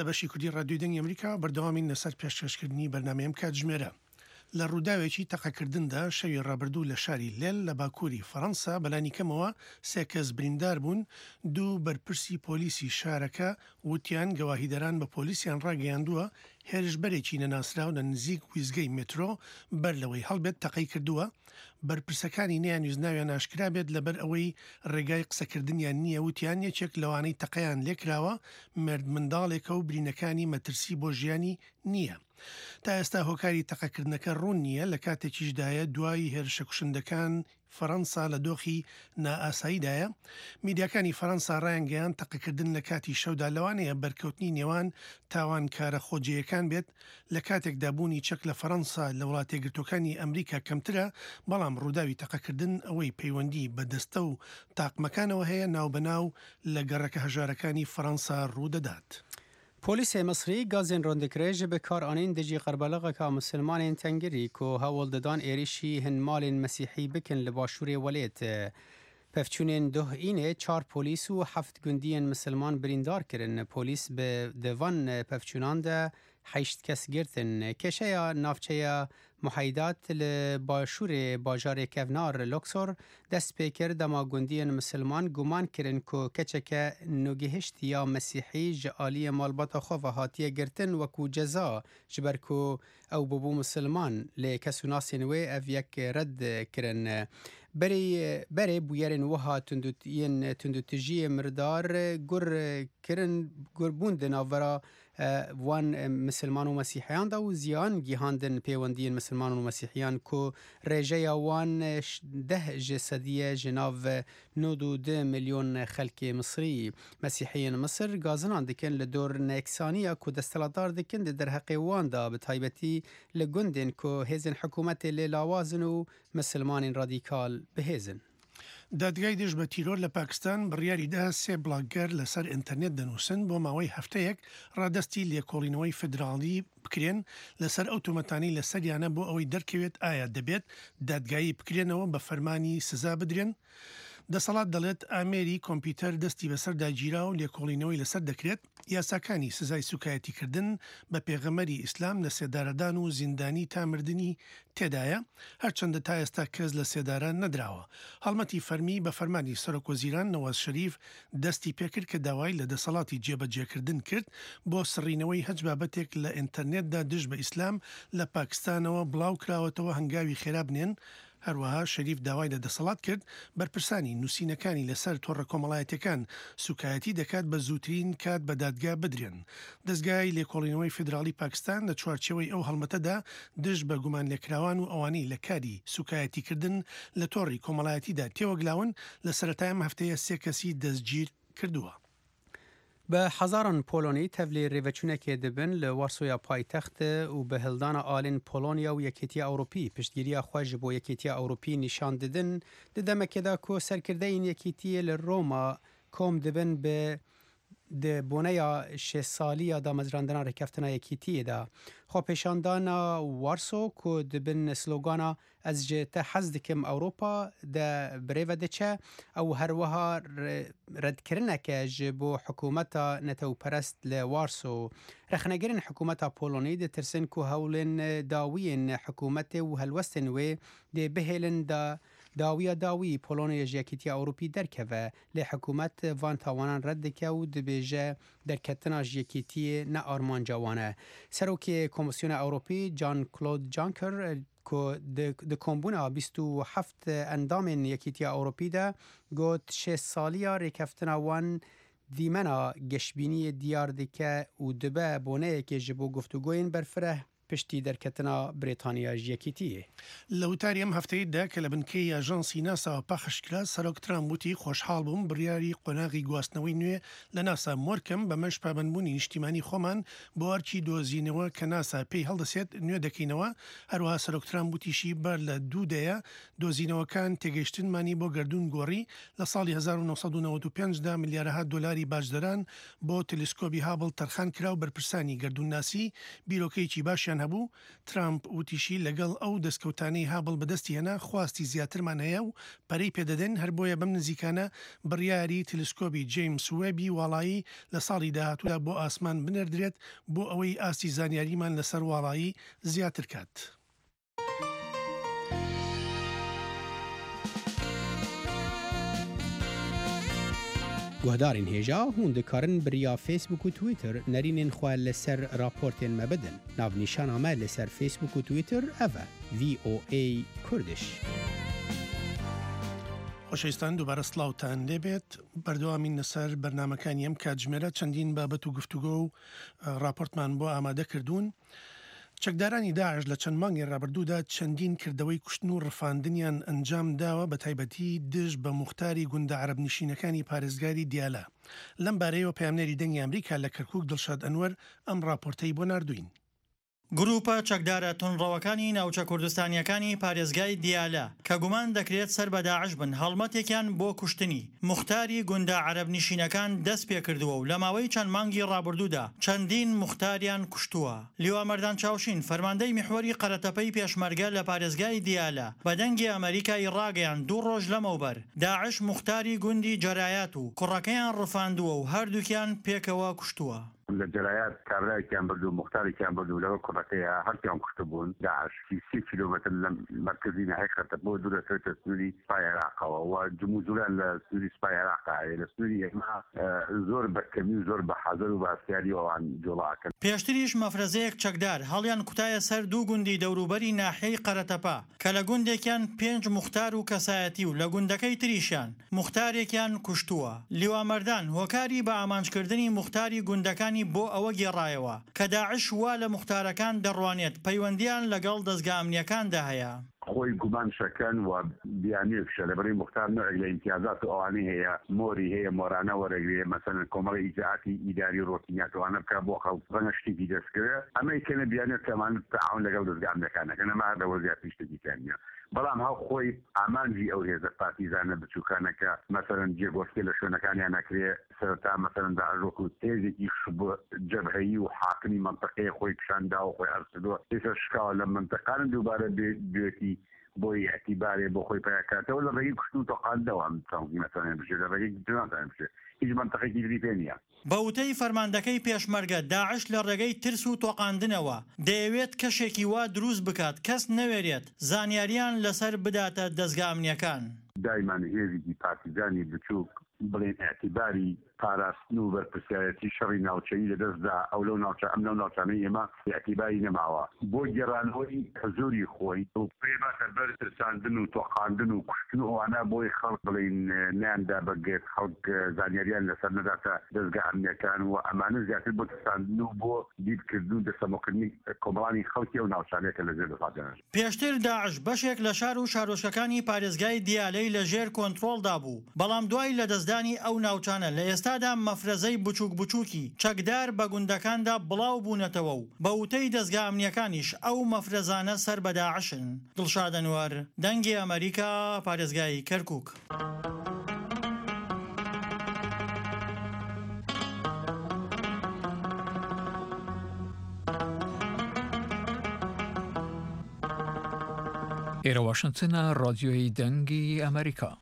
لە بەشی کوردی ڕادیۆی دەنگی ئەمریکا بەردەوامین لەسەر پێشکەشکردنی بەرنامەیەم کاتژمێرە. لە ڕووداوێکی تەقەکردندا شەوی ڕابردوو لە شاری لێل لە باکووری فەڕەنسا بەلانی کەمەوە 3 کەس بریندار بوون. 2 بەرپرسی پۆلیسی شارەکە وتیان گەواهیدەران بە پۆلیسیان ڕاگەیاندووە هێرشبەرێکی نەناسراو لە نزیک ویزگەی مترۆ بەر لەوەی هەڵبێت تەقەی کردووە. بەرپرسەکانی نەیانویست ناویان ئاشکرا بێت لەبەر ئەوەی ڕێگای قسەکردنیان نییە. وتیان یەکێک لەوانەی تەقەیان لێکراوە مرد منداڵێکە و برینەکانی مەترسی بۆ ژیانی نییە. تا ئێستا هۆکاری تەقەکردنەکە ڕوون نییە لە کاتێکیشدایە دوای هێرشە کوشندەکان فەڕەنسا لە دۆخی نائاساییدایە. میدیاکانی فەڕەنسا ڕایانگەیان تەقەکردن لە کاتی شەودا لەوانەیە بەرکەوتنی نێوان تاوانکارە خۆجیەکان بێت. لە کاتێکدا بوونی چەک لە فەڕەنسا لە وڵاتە یەکگرتووەکانی ئەمریکا کەمترە، بەڵام ڕووداوی تەقەکردن ئەوەی پەیوەندی بە دەستە و تاقمەکانەوە هەیە ناوبەناو لە گەڕەکە هەژارەکانی فەڕەنسا ڕوودەدات. پۆلیسê Misrî gazên rondekirê ji bikaranîn dijî qerbeleqeka musilmanên tengirî ku hewl didan êrişî hin malên mesîhî bikin li başûrê Welêt. Pevçûnên Duhînê 4 polîs û 7 gundiyên misilman birîndar kirin. Polîs bi di van pevçûnan de 8 kes girtin. Kêşeya navçeya Muheydat li başûrê bajarê kevnar Luxor dest pê kir dema gundiyên misilman guman kirin ku keçeke nûgihişt ya mesîhî ji aliyê malbata xwe ve hatiye girtin wekû ceza ji ber ku ew bibû misilman. Lê kesûnasên wê ev yek red kirin. Berê bûyerên wiha tundutijiyê mirdar gur bûn di navbera wan misilman û mesîhiyan da û ziyan gîhandin pêwendiyên misilman û mesîhiyan ku rêjeya wan 10 ji sediyê ji nav 92 milyon xelkê Misrî. Mesîhiyên Misir gazinan dikin li dor neksaniya ku destelatdar dikin di derheqê wan da bi taybetî li gundên ku hêzên hikûmetê lê lawazin û misilmanên radîkal bihêzin. دادگای دژ بە تیرۆر لە پاکستان بڕیاریدا 3 بڵاگەر لەسەر ئینتەرنێت دەنووسن بۆ ماوەی هەفتەیەک ڕادەستی لێکۆڵینەوەی فدراڵی بکرێن لەسەر ئەو تۆمەتانی لەسەریانە بۆ ئەوەی دەرکەوێت ئایا دەبێت دادگایی بکرێنەوە بە فەرمانی سزا بدرێن. دەسەڵات دەڵێت ئامێری کۆمپیوتەر دەستی بەسەر داگیرا و لێکۆڵینەوەی لەسەر دەکرێت. یاساکانی سزای سوکایەتیکردن بە پێغەمەری ئیسلام لە سێدارەدان و زیندانی تامردنی تێدایە، هەرچەندە تا ئێستا کەس لە سێداران نەدراوە. هەڵمەتی فەرمی بە فەرمانی سەرۆکوەزیران نەواز شەریف دەستی پێکرد کە داوای لە دەسەڵاتی جێبەجێکردن کرد بۆ سڕینەوەی هەج بابەتێک لە ئینتەرنێتدا دژ بە ئیسلام لە پاکستانەوە بڵاو کراوەتەوە هەنگاوی خێرا بنێن. هەروەها شەریف داوای لە دەسەڵات کرد بەرپرسانی نووسینەکانی لەسەر تۆڕە کۆمەڵایەتەکان سوکایەتی دەکات بە زووترین کات بە دادگا بدرێن. دەستگای لێکۆڵینەوەی فدراڵی پاکستان لە چوارچێوەی ئەو هەڵمەتەدا دژ بە گومان لێکراوان و ئەوانەی لە کاری سوکایەتیکردن لە تۆڕی کۆمەڵایەتیدا تێوەگلاون لە سەرەتای ئەم هەفتەیە 3 کەسی دەستگیر کردووە. به هزاران پولونی تبلی ریوچونکی دبن لوارسویا پایتخت و به هلدان آلین پولونیا و یکیتی اروپی پشتگیری خواج بو یکیتی اروپی نشان دادن دمکه دا کو سرکرده این یکیتی لروما کم دبن به د بونیا 6 سالی دا مزراندنا رکفتنا یکیتی دا خو پیشاندانا وارسو کو دبن سلوگانا از جهت حزدکم اوروپا د بریو دچه او هر وها رد کرنکه جبو حکومتا نتو پرست لوارسو رخنگرین حکومتا پولونی د ترسن کو هولن داوین حکومت و هلوستن و د بهلن دا داوی پولونیا جیکیتی اوروپی درکه لی حکومت وان تاوانان رد که و دبیجه درکتنا جیکیتی نه آرمان جوانه. سروکی کمیسیون اوروپی جان کلود جانکر که د کمبونا 27 اندام یکیتی اوروپی ده گوت 6 سالیا ریکفتنا وان دیمنا گشبینی دیار دکه و دبه بونه که جبو گفتگوین برفره پشتی درکتنا بریتانیا یەکیتیە. لەوتاری ئەم هەفتەیەدا کە لە بنکەی ئاژانسی ناساوە پاخشکرا سەرۆک ترامپ وتی خۆشحاڵ بووم بڕیاری قۆناغی گواستنەوەی نوێ لە ناسا مۆرکەم بەمەش پابەندبوونی نیشتیمانی خۆمان بۆ ئەرکی دۆزینەوە کە ناسا پێی هەڵدەسێت نوێ دەکەینەوە. هەروەها سەرۆک ترامپ وتیشی بەر لە 2 دەیە دۆزینەوەکان تێگەیشتنمانی بۆ گەردوون گۆڕی لە ساڵی 1995دا ملیارەها دۆلاری باشدەران بۆ تەلسکۆبی هابڵ تەرخان کرا و بەرپرسانی گەردوون ناسی بیرۆکەیەکی باشیان هەبوو ترامپ وتیشی لەگەڵ ئەو دەستکەوتانەی هابڵ بەدەستی هێنا خواستی زیاترمان هەیە و پەرەی پێدەدەن هەر بۆیە بەم نزیکانە بڕیاری تلسکۆبی جیمس وێبی وڵایی لە ساڵی داهاتوودا بۆ ئاسمان بنەردرێت بۆ ئەوەی ئاستی زانیاریمان لەسەر وڵایی زیاتر کات. گوهدارین هێژا هون دەکارن بریا فیسبوک و تویتر نەرینên xwe لەسەر راپۆرتên me bidin. Navnîşana me لەسەر فیسبوک و تویتر ev e VOA Kurdish. خۆشەویستان دووبارە سڵاوتان لێبێت بەردەوامین لەسەر بەرنامەکانی ئەم کاتژمێرە چەندین بابەت و گفتوگۆ و راپۆرتمان بۆ ئامادە کردوون. چەکدارانی داعش لە چەند مانگی ڕابردوودا چەندین کردەوەی کوشتن و ڕفاندنیان ئەنجام داوە بە تایبەتی دژ بە موختاری گوندە عەرەب نشینەکانی پارێزگاری دیالە. لەم بارەیەوە پەیامنەری دەنگی ئەمریکا لە کەرکووک دڵشاد ئەنوەر ئەم راپۆرتەی بۆ ناردوین. گروپە چەکدارە تونڕەوەکانی ناوچە کوردستانیەکانی پارێزگای دیالە کە گومان دەکرێت سەر بە داعش بن هەڵمەتێکیان بۆ کوشتنی موختاری گوندە عەرەب نشینەکان دەست پێکردووە و لە ماوەی چەند مانگی ڕابردوودا چەندین موختاریان کوشتووە. لیوامەردان چاوشین فەرماندەی میحوەری قەرەتەپەی پێشمەرگە لە پارێزگای دیالە بە دەنگی ئەمریکای ڕاگەیان 2 ڕۆژ لەمەوبەر داعش موختاری گوندی جەرایەت و کوڕەکەیان ڕفاندووە و هەردووکیان پێکەوە کوشتووە. لە جەرایەت کابرایەکیان بردو مختارێکیان بردو لەوە کوڕەکەیە هەرکیان کوشتە بوون. داعش 30 کیلۆمەتر لە مرکزی نهایەتە بۆ دوورەکەوێتە سنووری سوپای عێراقەوە و جموزوران لە سنووری سوپای عێراقا لە سنووری ئێمە زۆر بەکەمی و زۆر بە حەزەر و بەهەستیاری ئەوان جوڵاکەن. پێشتریش مەفرەزەیەک چەکدار هەڵیان کوتایە سەر 2 گوندی دەوروبەری ناحیەی قەرەتەپا کە لە گوندێکیان 5 موختار و کەسایەتی و لە گوندەکەی تریشیان موختارێکیان کوشتووە. لیوامەردان هۆکاری بە ئامانجکردنی موختاری گوندەکانی بۆ ئەوە گێڕایەوە کە داعش وا لە موختارەکان دەڕوانێت پەیوەندیان لەگەڵ دەستگا ئەمنیەکاندا هەیە. خۆی گومان شەکەن و بیانێکشە لەبەری مختار نوعێک لە ئیمتیازات و ئەوانەی هەیە مۆری هەیە مۆرانە وەرەگرێ مەسەلەن کۆمەڵی ئیجاعاتی ئیداری ڕۆتینیاتوانە بکە بۆ خەڵک ڕەنگە شتێکی دەستکرێ ئەمەی کەنە بیانێت کەمان تەعاون لەگەڵ دەستگا ئەمنیەکانەکە نەما لەوە زیاتر شتێکیان نییە. بەڵام هەو خۆی ئامانجی ئەو هێزە پارتیزانە بچووکانەکە مەسەلەن جێگۆستێ لە شوێنەکانیان نەکرێ سەرەتا مەسەلەن داعشۆکو تێزێکی جەبهەیی و حاکمی منطقەی خۆی پیشاندا و خۆی ئەرسدووە ئێستا شکاوە لە منطقان دووبارە دوێتی بۆی اعتیبارێ بۆ خۆی پیاکاتەوە لە ڕێگەی کوشتن و تۆقاندەوە مەسەلەن بژێ لە ڕێگەی جناتان بژێ هیچ منطقێکی تری پێ نییە. بەوتەی فەرماندەکەی پێشمەرگە داعش لە ڕێگەی ترس و تۆقاندنەوە دەیەوێت کەشێکی وا دروست بکات کەس نەوێرێت زانیاریان لەسەر بداتە دەستگا ئەمنیەکان. دایمان هێزی پارتیزانی بچووک بڵێن اعتیباری پاراستن و بەرپرسیارەتی شەڕی ناوچەیی لەدەستدا ئەو لەو ناوچە ئەم لەو ناوچانەی ئێمە اعتیباری نەماوە بۆ گێڕانەوەی هەزوری خۆی و پێباتە بەر ترساندن و تۆقاندن و کوشتن و ئەوانە بۆی خەڵک بڵێن نیاندا بەگێت خەڵک زانیاریان لەسەر نەداتە دەستگا ئەمنیەکان و ئەمانە زیاتر بۆ ترساندن و بۆ دیرکردن و دەسەمەکردنی کۆمەڵانی خەڵکی ئەو ناوچانەیەکە لەژێر دەسەڵاتدانە. پێشتر داعش بەشێک لە شار و شارۆچکەکانی پارێزگای دیالەی لەژێر کۆنتڕۆڵدا بوو بەڵام دوای لەدەستدانی ئەو ناوچانە لە ئێستادا مەفرەزەی بچووک بچووکی چەکدار بە گوندەکاندا بڵاو بوونەتەوە و بە وتەی دەستگا ئەمنیەکانیش ئەو مەفرەزانە سەر بە داعشن. دڵشاد ئەنوەر دەنگی ئەمریکا پارێزگای کەرکووک. ئێرە واشنگتنە ڕادیۆی دەنگی ئەمریکا.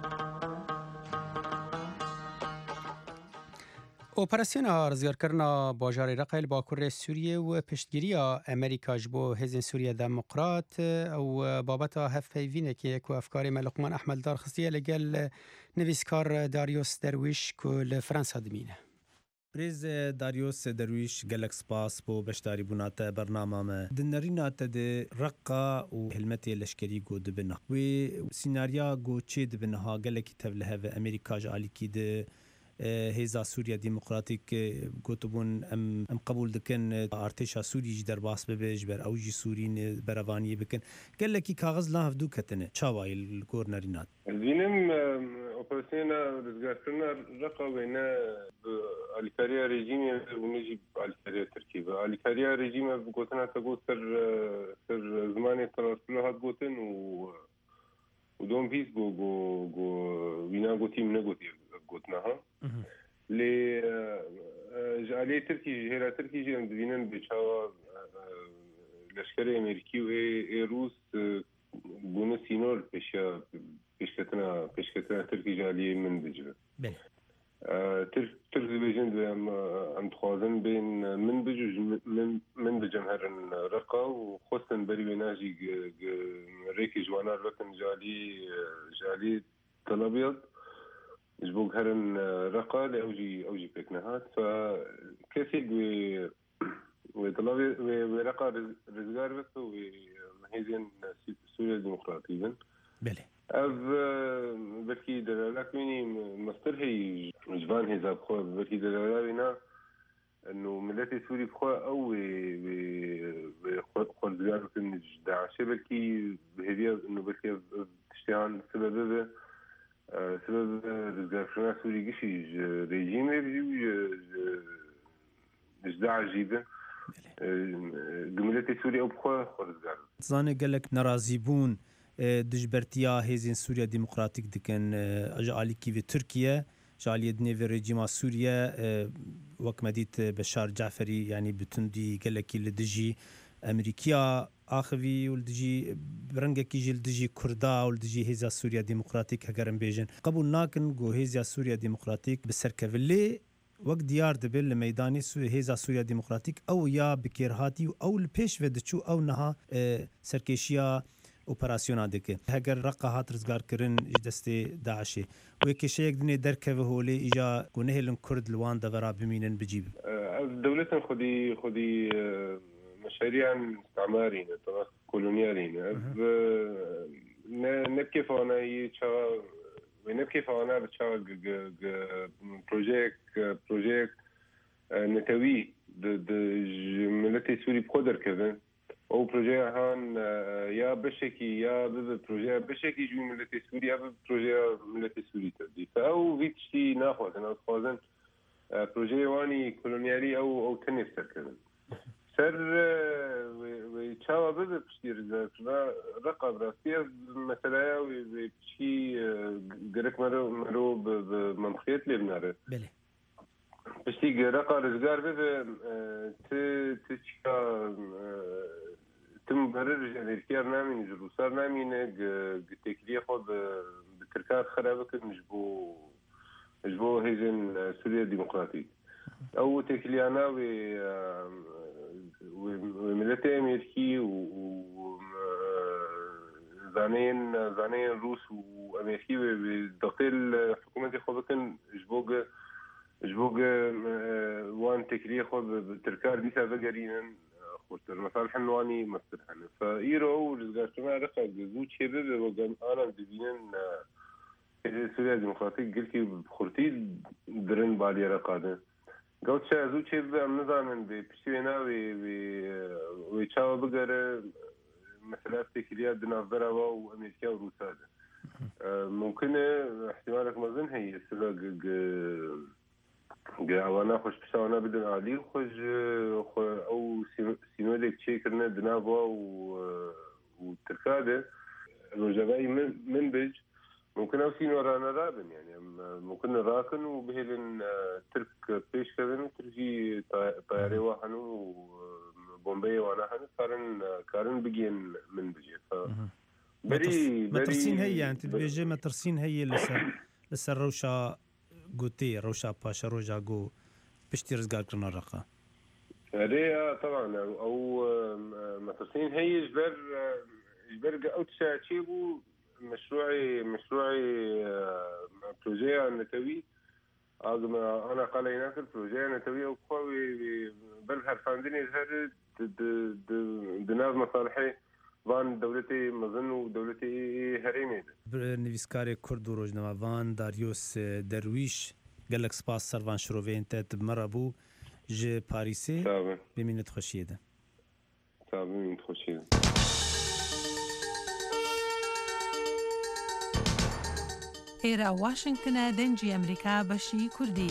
ئۆپەراسیۆنا ڕزگارکردنا باژارێ ڕەقەیل باکوڕێ سووریە و پشتگیریە ئەمریکاش بۆ هێزن سووریا دەموقرات ئەو بابەتە هەفپەیڤینێکێک و ئەفکاری مەلوقمان ئەحمەددار خستیە لەگەل نویسکار داریۆس دەرویش و لە فەرەنسا دمینە. برێز داریۆس دەرویش gelek spas بۆ بەشداری بووناتە بەرنامامە دنەریناتە دێ ڕقا و هلمەتێ لەشکری گۆ دبنە وێ سیناریا گۆ چێ دبنەها gelekî tev li heve ئەمریکاژ علیکی de هێزا سووریا دیموکراتیک گوتبوون ئەم قبول دکن ئارتێشا سووریش دەرباس ببێژ بەر ئەوژی سوورین بەرەوانی بکن gelekî کاغز لا هەفتوو کەتنە چاوایل گۆر نەرینات بینم ئۆپەراسیۆنا ڕزگارکردنا ڕقا وێنە ئالیکاریە رێژیمێ ونێژی ئالیکاریە ترکی بە ئالیکاریە رێژیمە گوتناتە بۆ سەر زمانی تەڕاستلە هات گوتن و دۆم پیس بۆ وینا گوتی منە گوتی گوتنەها لێ ژالێ ترکی هێرا ترکی ژێن دبینن بێچاوە لشکر امریکی و روس بونه سینور پیشکتنا ترکی جالی من بجره ترک بيجن ام تخوازن بين من بجوج من بجمهرن رقا وخصن بري بناجي ريكي جوانا ركن جالي طلبيض جبوك هرن رقا لأوجي بيكنهات فكثير وطلبي ورقا رزقار بس ومهيزين سوريا الديمقراطية بله بلكي دلالات مني مصدر هي جبان هي زابخوا بلكي دلالاتنا انه ملتي سوري بخوا او بخوزيار كن داعش بلكي بهديه انه بلكي تشتيان سبب رزقنا سوري قشي ريجيم بيجي جداع جيبه ملتي سوري او بخوا خورزيار زاني قالك نرازي بون دجبرتیا هیزین سوریا دموکراتیک دکن اجالی کی و ترکیه جالی دنی و رژیم سوریا وکمدیت بشار جعفری یعنی بتندی گلکی لدجی امریکا آخوی ولدجی برنگ کی جل دجی کردا ولدجی هیزا سوریا دموکراتیک هگرم بیجن قبول ناکن گو هیزا سوریا دموکراتیک بسرکولی وقت دیار دبل میدانی هیزا سوریا دموکراتیک او یا بکیرهاتی او الپیش و دچو او نها سرکشیا اپراسیون دکه هگر رقا هات رزگار کرن دسته داعش و کشیک دنی درکه و هولی ایجا گونه لن کرد لوان دورا بمینن بجیب دولتنا خدي مشاريع استعماريين طبعا كولونياليين نبكي فانا يتشا ونبكي فانا بتشا بروجيك نتوي د ملتي سوري بقدر كذا او بروجي هان يا بشكي يا بروجي بشكي جو ملتي سوري يا بروجي ملتي سوري تدي فاو فيتشي ناخذ انا خوازن بروجي واني كولونيالي او تنفسر كذا سر ويتشاوا بشتير رقم راسية مثلا ويبشي قرك مرو بمنطقيات لبنان بله بشتي رقم رزقار تشكا تم برر الكيار نامين جلوسار نامين تكليه خود بتركات خرابك نجبو هيزن سوريا ديمقراطية او تكليانا وملتي امريكي و زانين روس وامريكي بداخل حكومة خودكن جبوغ وان تكليه خود بتركات ديسا بقرينن خورتر مصالح النواني مسترحنة فإيرو ورزقاشتنا رقا جزو شبه وقام أنا دبينن سوريا ديمقراطية قلتي بخورتي درن بالي رقاده قلت شازو شبه أم نظامن بشتوينا ويتشاو بقر مثلا تكليات دنافرا وأمريكا وروسا ممكن احتمالك مظن هي سبق وانا خوش بساوانا بدن عالي خوش او سينوليك تشيكرنا دنافوا وتركاده الوجبائي من بج ممكن او سينو رانا رابن يعني ممكن راكن وبهلن ترك بيش كذن ترجي طياري واحنو وبومبي وانا حنو كارن بجين من بجي بري مترسين هي يعني تبيجي مترسين هي لسه روشا قوتي روشا باشا روجا قو بشتي رزقار كرنا رقا هذه طبعا او مترسين هي جبر او تشاتشيبو مشروعي بروجي نتوي انا قالينا في البروجي نتوي او قوي بل هرفاندني هذا دناز مصالحي وان دولتي مظن ودولتي هريمي نویسکار کرد و روزنامه وان داریوس درویش گلک سپاس سروان شروین تت مرابو ج پاریسی بمینت خوشیده بمینت خوشیده ئێرە واشنگتنە دەنجی ئەمریکا بەشی کوردی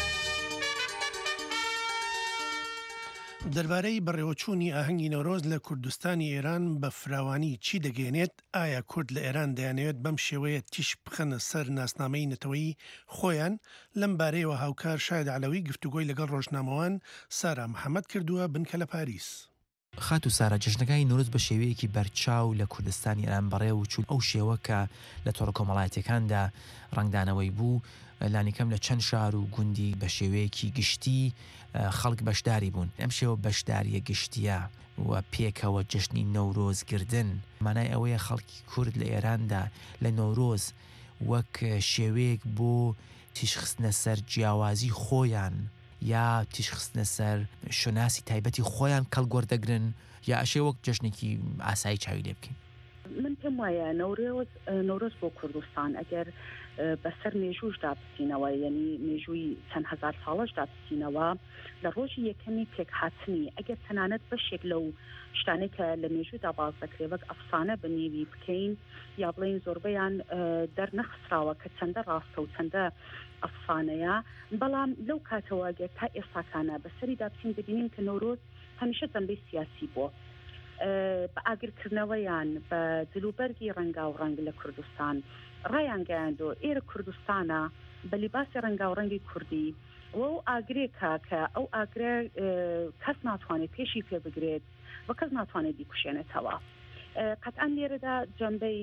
دەربارەی بەڕێوەچوونی ئاهەنگی نەورۆز لە کوردستانی ئێران بە فراوانی چی دەگەێنێت؟ ئایا کورد لە ئێران دەیانەوێت بەم شێوەیە تیش بخەنە سەر ناسنامەی نەتەوەیی خۆیان؟ لەم بارەیەوە هاوکار شاید عەلەوی گفتوگۆی لەگەڵ ڕۆژنامەوان سارا محەممەد کردووە بنکە لە پاریس. خات و سارا جژنەکانی نۆرۆز بە شێوەیەکی بەرچاو لە کوردستانی ئێران بەڕێ و چوون ئەو شێوە کە لە تۆڕە کۆمەڵایەتەکاندا ڕنگدانەوەی بوو لانیکەم لە چەند شار و گوندی بە شێوەیەکی گشتی خەڵک بەشداری بوون. ئەم شێوە بەشداریە گشتیە و پێکەوە جژنی نەورۆزگردن مانای ئەوەیە خەڵکی کورد لە ئێراندا لە نۆرۆز وەک شێوەیەک بۆ تیشخستنە سەر جیاوازی خۆیان یا تیشخستنە سەر شۆناسی تایبەتی خۆیان کەڵگۆردەگرن یا ئەشێ وەک جژنێکی ئاسایی چاوی لێ بکەین. من پێم وایە نۆرۆز بۆ کوردستان ئەگەر بەسەر مێژووشدا بچینەوە یعنی مێژووی چەند هەزار ساڵەشدا بچینەوە لە ڕۆژی یەکەمی پێکهاتنی ئەگەر تەنانەت بەشێک لەو شتانەی کە لە مێژوودا باز دەکرێت وەک ئەفسانە بنێوی بکەین یا بڵێن زۆربەیان دەرنەخستراوە کە چەندە ڕاستە و چەندە ئەفسانەیە بەڵام لەو کاتەوە گەر تا ئێستاکانە بەسەریدا بچین دەبینین کە نۆرۆز هەمیشە جەنبەی سیاسی بووە بە ئاگرکردنەوەیان بە دلوبەرگی ڕەنگا و ڕەنگ لە کوردستان ڕایان گەیاندۆ ئێرە کوردستانە بە لیباسی ڕەنگا و ڕەنگی کوردی و ئاگرێکە کە ئەو ئاگرە کەس ناتوانێت پێشی پێ بگرێت و کەس ناتوانێت بیکوشێنێتەوە. قەتعاً لێرەدا جەنبەی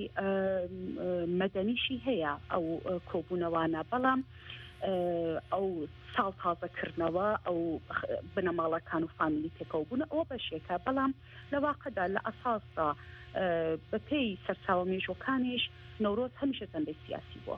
مەدەنیشی هەیە ئەو کۆبوونەوانە بەڵام ئەو ساڵ تازەکردنەوە ئەو بنەماڵەکان و فامیلی تێکەوە بوون ئەوە بەشێکە بەڵام لە واقعدا لە ئەساسدا بە پێی سەرچاوە مێژوەکانیش نۆرۆز هەمیشە جەنبەی سیاسی بووە.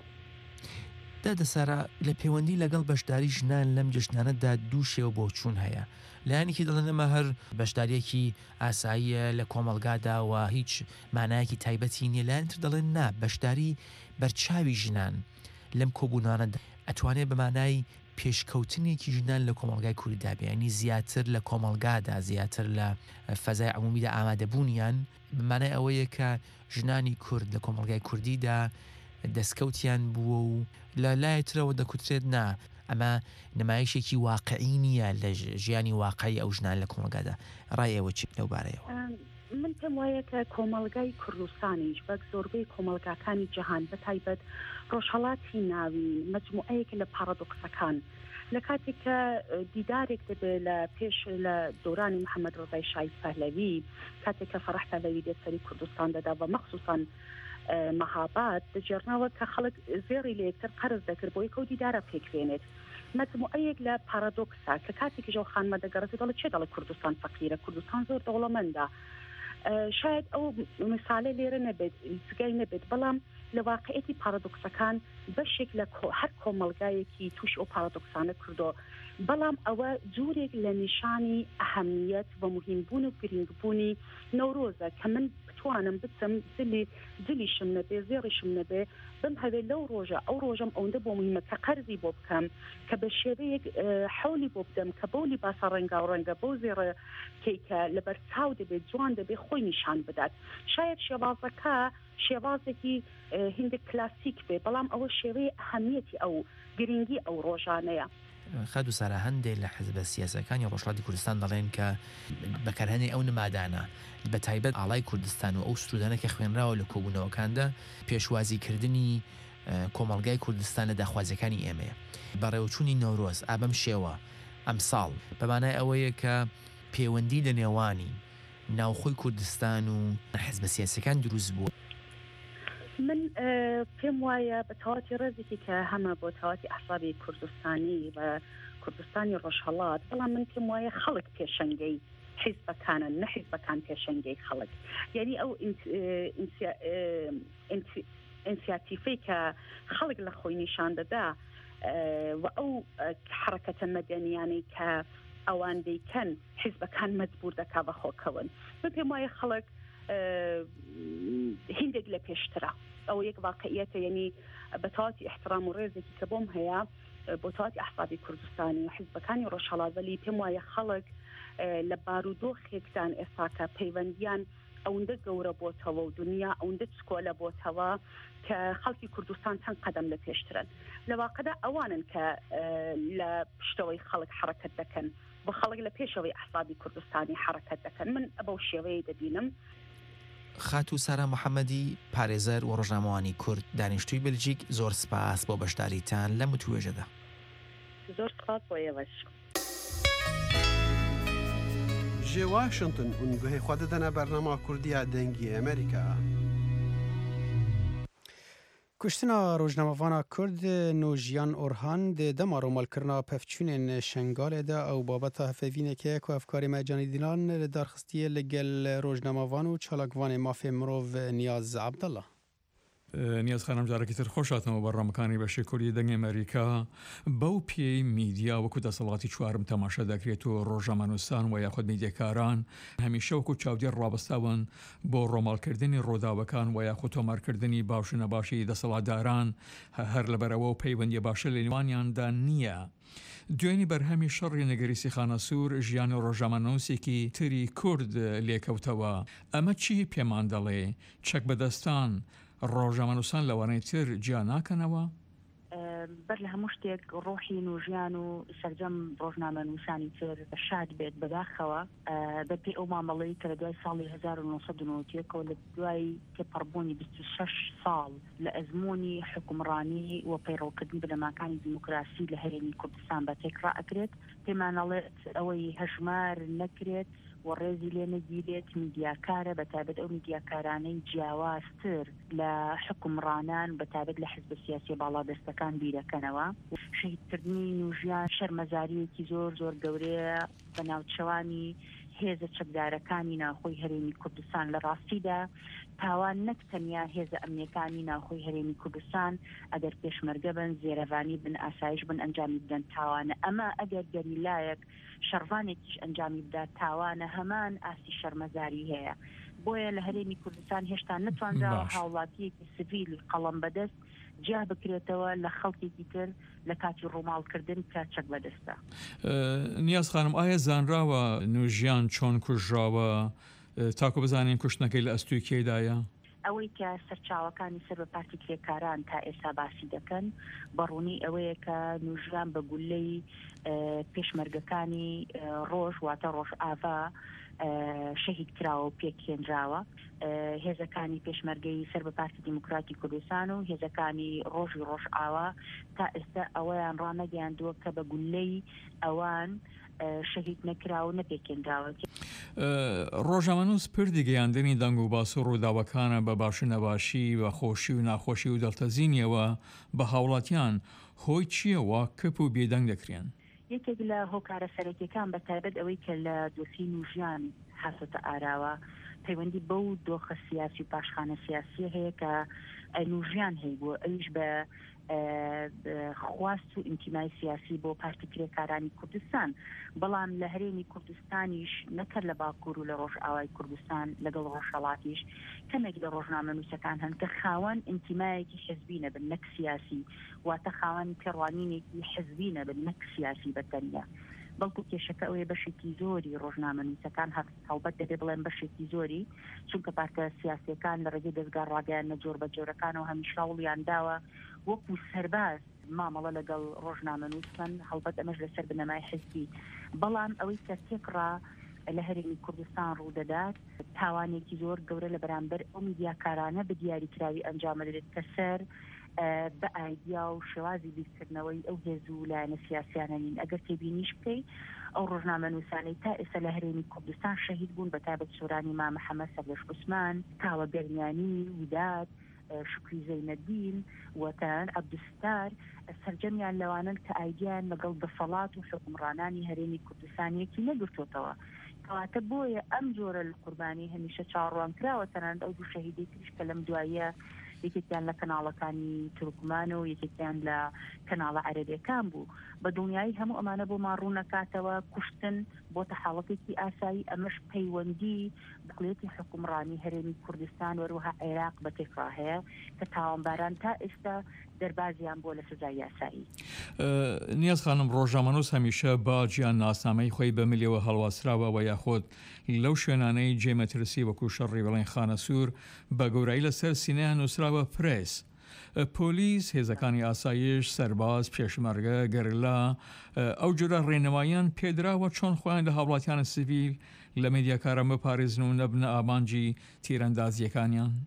دادەسارە لە پەیوەندی لەگەڵ بەشداری ژنان لەم جژنانەدا دوو شێوە بۆ چوون هەیە. لایەنێکی دەڵێن ئەمە هەر بەشداریەکی ئاساییە لە کۆمەڵگادا و هیچ مانایەکی تایبەتی نیە، لایەنتر دەڵێن نا بەشداری بەرچاوی ژنان لەم کۆبوونانەدا ئەتوانێت بە مانای پێشکەوتنێکی ژنان لە کۆمەڵگای کوردیدا بێ، ینی زیاتر لە کۆمەڵگادا زیاتر لە فەزای عمومیدا ئامادەبوونیان بمانای ئەوەیە کە ژنانی کورد لە کۆمەڵگای کوردیدا دەستکەوتیان بووە و لە لایەترەوە دەکوترێت نا ئەمە نمایشێکی واقعی نییە لە ژیانی واقعی ئەو ژنان لە کۆمەڵگادا. ڕایەوە چی لەو بارەیەوە؟ من پێم وایە کە کۆمەڵگای کوردستانیش بەک زۆربەی کۆمەڵگاکانی جەهان بەتایبەت ڕۆژهەڵاتی ناوی مەجموعەیەک لە پارادۆکسەکان لە کاتێک کە دیدارێک دەبێت لە پێش لە دورانی محەممەد ڕزای شای پەهلەوی کاتێک کە فەرەح پەهلەوی دێت سەری کوردستان دەدا بە مەخسوسان مەهاباد دەجێڕنەوە کە خەڵک زێڕی لە یەکتر قەرز دەکرد بۆ یەکەوە دیدارە پێکرێنێت مەجموعەیەک لە پارادۆکسا کە کاتێکی ژەو خانمە دەگەڕێت دەڵێت چێ دەڵێت کوردستان فەقیرە کوردستان زۆر دەوڵەمەندە. شاید ئەو مثالە لێرە نەبێت جگای نەبێت بەڵام لە واقعەتی پارادۆکسەکان بەشێک لە هەر کۆمەڵگایەکی توش ئەو پارادۆکسانە کردو بەڵام ئەوە جورێک لە نیشانی ئەهەمیەت و مهمبوون و گرنگبوونی نەورۆزە کە من بتوانم بچم دلیشم نەبێ زێڕیشم نەبێ بم هەوێ لەو ڕۆژە ئەو ڕۆژەم ئەوەندە بۆ مهمە کە قەرزی بۆ بکەم کە بە شێوەیەک حەولی بۆ بدەم کە بەو لیباسە ڕەنگا و ڕەنگە بەو زێڕە کەیکە لەبەر چاو دەبێت جوان دەبێت خۆی نیشان بدات. شاید شێوازەکە شێوازێکی هندێک کلاسیک بێ بەڵام ئەوە شێوەیە ئەهەمیەتی ئەو گرنگی ئەو ڕۆژانەیە. خەد و سارا هەندێک لە حزبە سیاسەکانی ڕۆژهەڵاتی کوردستان دەڵێن کە بەکارهێنانی ئەو نمادانە بە تایبەت ئاڵای کوردستان و ئەو سرودانە کە خوێنراوە لە کۆبوونەوەکاندا پێشوازیکردنی کۆمەڵگای کوردستان لە داخوازیەکانی ئێمەیە. بەڕێوەچوونی نەورۆز ئابەم شێوە ئەم ساڵ بەمانای ئەوەیە کە پەیوەندی لە نێوانی ناوخۆی کوردستان و حزبە سیاسەکان دروست بووە. من پێم وایە بە تەواتی ڕێزێکی کە هەمە بۆ تەواتی ئەحزابی کوردستانی و کوردستانی ڕۆژهەڵات بەڵام من پێم وایە خەڵک پێشەنگەی حیزبەکانن نە حیزبەکان پێشەنگەی خەڵک یعنی ئەو ئینسیاتیفەی کە خەڵک لە خۆی نیشان دەدا و ئەو حرەکەتە مەدەنیانەی کە ئەوان دەیکەن حیزبەکان مەجبور دەکا بە خۆکەون. من پێم وایە خەڵک هندێک لە پێشترە ئەو یەک واقعیەتە یعنی بە تەواتی احترام و ڕێزێکی کە بۆم هەیە بۆ تەواتی ئەحزابی کوردستانی و حیزبەکانی ڕۆژهەڵات وەلی پێم وایە خەڵک لە بارودۆخێکدان ئێستاکە پەیوەندیان ئەوەندە گەورە بۆتەوە و دنیا ئەوەندە چکۆلە بۆتەوە کە خەڵکی کوردستان چەند قەدەم لە پێشترن لە واقعدا ئەوانن کە لە پشتەوەی خەڵک حرەکەت دەکەن بۆ خەڵک لە پێشەوەی ئەحزابی کوردستانی حرەکەت دەکەن. من بەو شێوەیە دەبینم. خات و سارا محەممەدی پارێزەر و ڕۆژنامەوانی کورد دانیشتووی بلجیک زۆر سپاس بۆ بەشداریتان لە متوێژەدا. زۆر سپاس بۆ ئێوەش. بێژێ واشنگتن اون گوهی خوا دەدەنە بەرنامە کوردیا دەنگی ئەمریکا. کشتنا روزنامه‌وان کرد نوجیان اورهان ده دما رومالکرنا پفچونین شنگال ده او بابت هفوینه که افکاری مجانی دیلان درخستی لگل روزنامه‌وان و چالاکوان مافی مروف نیاز عبدالله. نیاز خانم جارێکی تر خۆشاتەوە بەڕامەکانی بەشی کوردی دەنگی ئەمریکا بەو پێی میدیا وەکو دەسەڵاتی چوارم تەماشا دەکرێت و ڕۆژەمەنووسان و یاخود میدیەکاران هەمیشە وەکو چاودێر ڕابستاون بۆ ڕۆماڵکردنی ڕۆداوەکان و یاخود تۆمارکردنی باش و نەباشی دەسەڵاتداران هەر لەبەرەوە و پەیوەندی باشە لە نێوانیاندا نییە. دوێنی بەرهەمی شەڕی نەگەریسی خانەسوور ژیانی ڕۆژەمەنووسێکی تری کورد لێکەوتەوە. ئەمە چی پێمان دەڵێ؟ چەک بەدەستان ڕۆژەمەنووسان لەوانەی تر گیا ناکەنەوە؟ بەر لە هەموو شتێک ڕۆحی نوژیان و سەرجەم ڕۆژنامەنووسانی تر شاد بێت بەداخەوە بەپێ ئەو مامەڵەی کە لە دوای ساڵی 1990 لە دوای تێپەڕبوونی 26 ساڵ لە ئەزمموی حکومڕانی و پەیڕەوکردنی بنەماکانی دیموکراسی لە هەرێمی کوردستان بە تێکڕا ئەکرێت پێمانەڵێت ئەوەی هەژمار نەکرێت و ڕێزی لێ نەگیرێت میدیاکارە بەتابەت ئەو میدیاکارانەی جیاوازتر لە حکومڕانان بەتابەت لە حزب سیاسی باڵادەستەکان بیرەکەنەوە. شەهیدکردنی نوژیان شەرمەزاریەکی زۆر زۆر گەورەیە بە ناوچەوانی هێزە چەکدارەکانی ناوخۆی هەرێمی کوردستان. لە ڕاستیدا تاوان نەک تەنیا هێزە ئەمنیەکانی ناوخۆی هەرێمی کوردستان ئەگەر پێشمەرگە بن، زێرەڤانی بن، ئاسایش بن، ئەنجامی بدەن تاوانە. ئەمە ئەگەر گەریلایەک شەڕوانێکیش ئەنجامی بدات تاوانە، هەمان ئاسی شەرمەزاری هەیە. بۆیە لە هەرێمی کوردستان هێشتا نەتوانراوە هاوڵاتیەکی سڤیلی قەڵەم بەدەست جا بکرێتەوە لە خەڵکێکی تر لە کاتی ڕۆماڵکردن کە چەک بەدەستە. نیاز خانم، ئایا زانراوە نوژیان چۆن کوژراوە تاکو بزانین کوشتنەکەی لە ئەستوی کێدایە؟ ئەوەی کە سەرچاوەکانی سەر بە پارتی کرێکاران تا ئێستا باسی دەکەن بەڕوونی ئەوەیە کە نوژیان بە گولەی پێشمەرگەکانی ڕۆژ واتە ڕۆژ ئاوا شەهید کراوە و پێکهێنراوە. هێزەکانی پێشمەرگەی سەر بە پارتی دیموکراتی کوردستان و هێزەکانی ڕۆژی ڕۆژ ئاوا تا ئێستا ئەوەیان ڕانەگەیاندووە کە بە گولەی ئەوان شەهید نەکراوە و نەپێکهێنراوە. ڕۆژەمەنووس پردی گەیاندنی دەنگ و باس و ڕووداوەکانە بە باش و نەباشی بە خۆشی و ناخۆشی و دڵتەزینیەوە بە هاوڵاتیان هۆی چییەوە کەپ و بێدەنگ دەکرێن؟ یەکێک لە هۆکارە سەرەکیەکان بەتایبەت ئەوەی کە لە دۆسی نوژیان هاتۆتە ئاراوە پەیوەندی بەو دۆخە سیاسی و پاشخانە سیاسی هەیە کە نوژیان هەیبووە، ئەویش بە خواست و ئینتیمای سیاسی بۆ پارتی کرێکارانی کوردستان. بەڵام لە هەرێمی کوردستانیش نەکرد لە باکوور و لە ڕۆژ ئاوای کوردستان لەگەڵ ڕۆژهەڵاتیش کەمێک لە ڕۆژنامەنووسەکان هەن کە خاوەن ئینتیمایەکی حزبی نەبن نەک سیاسی، واتە خاوەن پێڕوانینێکی حزبی نەبن نەک سیاسی بەتەنیا. بەڵکو کێشەکە ئەوەیە بەشێکی زۆری ڕۆژنامەنووسەکان هەڵبەت دەبێ بڵێن بەشێکی زۆری، چونکە پارتە سیاسیەکان لە ڕێگەی دەستگا ڕاگەیان جۆر بە جۆرەکانەوە هەمیشە هەوڵیان داوە وەکو سەرباز مامەڵە لەگەڵ ڕۆژنامەنووسن، هەڵبەت ئەمەش لەسەر بنەمای حزبی. بەڵام ئەوەی کە تێکڕا لە هەرێمی کوردستان ڕوودەدات تاوانێکی زۆر گەورە لە بەرامبەر ئەو میدیاکارانە بە دیاریکراوی ئەنجام دەدرێت کە سەر بە ئایدیا و شێوازی بیرکردنەوەی ئەو هێز و لایەنە سیاسیانە نین. ئەگەر تێبینیش بکەی ئەو ڕۆژنامەنووسانەی تا ئێستا لە هەرێمی کوردستان شەهید بوون بەتایبەت سۆرانی مام محەممەد سەرلەش عوسمان، کاوە گەرمیانی، وداد، شکری زەینەدین و تەنان عەبدوستار سەرجەمیان لەوانن کە ئایدیان لەگەڵ دەسەڵات و حکومڕانانی هەرێمی کوردستانیەکی نەگرتوتەوە. کەواتە بۆیە ئەم جۆرە لە قوربانی هەمیشە چاڕوان کراوە، تەنانەت ئەو دوو شەهیدەی تریش کە لەم دوایە یەکێکیان لە کەناڵەکانی تورکمان و یەکێکیان لە کەناڵە عەرەبیەکان بوو. بە دڵنیایی هەموو ئەمانە بۆ ماڕوو نەکاتەوە کوشتن بۆتە حاڵەتێکی ئاسایی. ئەمەش پەیوەندی دەقڵێتی حکومڕانی هەرێمی کوردستان وەروەها عێراق بە تێکڕا هەیە کە تاوانباران تا ئێستا دەربازیان بۆ لە سزای یاسایی. نیاز خانم، ڕۆژنامەنووس هەمیشە با گیان ناسنامەی خۆی بە ملیەوە هەڵواسراوە یاخۆت لەو شوێنانەی جێمەترسی وەکو شەڕی بەڵێن خانەسوور بە گەورایی لەسەر سینەیان نووسراوە پرێس. پۆلیس، هێزەکانی ئاسایش، سەرباز، پێشمەرگە، گەرلا، ئەو جۆرە ڕێنەماییان پێدراوە چۆن خۆیان لە هاوڵاتیانە سیڤیل لە میدیاکارە بپارێزن و نەبنە ئامانجی تیرەندازیەکانیان.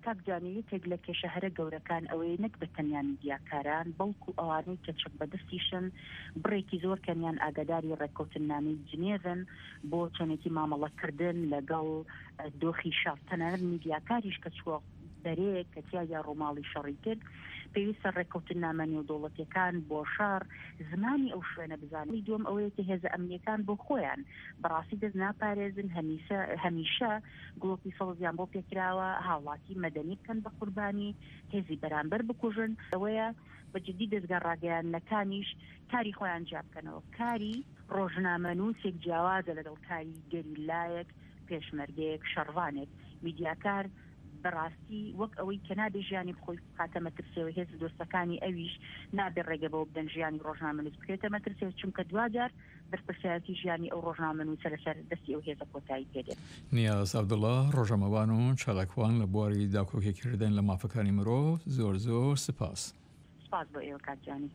کاکجانی تێک لە کێشەهرە گەورەکان ئەوەی نەک بە تەنیا میدیاکاران بەڵکو ئەوانەی کە چەک بەدەستیشن بڕێکی زۆر کەمیان ئاگاداری ڕێککەوتنامەی جنێڤن بۆ چۆنێکی مامەڵەکردن لەگەڵ دۆخی شەڕ تەنانەت میدیاکاریش کە چوە دەرەیە کە تیا ڕۆماڵی شەڕی کرد پێویستە ڕێککەوتنامە نێودەوڵەتیەکان بۆ شار زمانی ئەو شوێنە بزانانی دوم ئەوەیە کە هێزە ئەمنیەکان بۆ خۆیان بەڕاستی دەست ناپارێزن هەمیشە گڵۆپی سەڵزیان بۆ پێکراوە هاوڵاتی مەدەنی بکەن بە قوربانی هێزی بەرامبەر بکوژن ئەوەیە بەجددی دەستگا ڕاگەیاندنەکانیش کاری خۆیان جیا بکەنەوە کاری ڕۆژنامەنووسێک جیاوازە لەگەڵ کاری گەریلایەک پێشمەرگەیەک شەڕوانێک میدیاکار بەڕاستی وەک ئەوەی کە نابێ ژیانی بخۆی قاتە مەترسیەوە هێز دۆستەکانی ئەویش نابێ ڕێگە بەوە بدەن ژیانی ڕۆژنامەنووس بکرێتە مەترسیەوە چونکە دوجار بەرپرسیارەتی ژیانی ئەو ڕۆژنامەنووسە لەسەر دەستی ئەو هێزە کۆتایی پێدێت. نیاز عەبدوڵڵا ڕۆژەمەوان و چالاکوان لە بواری داکۆکیکردن لە مافەکانی مرۆڤ زۆر سپاس. سپاس بۆ ئێوە کاتجانی.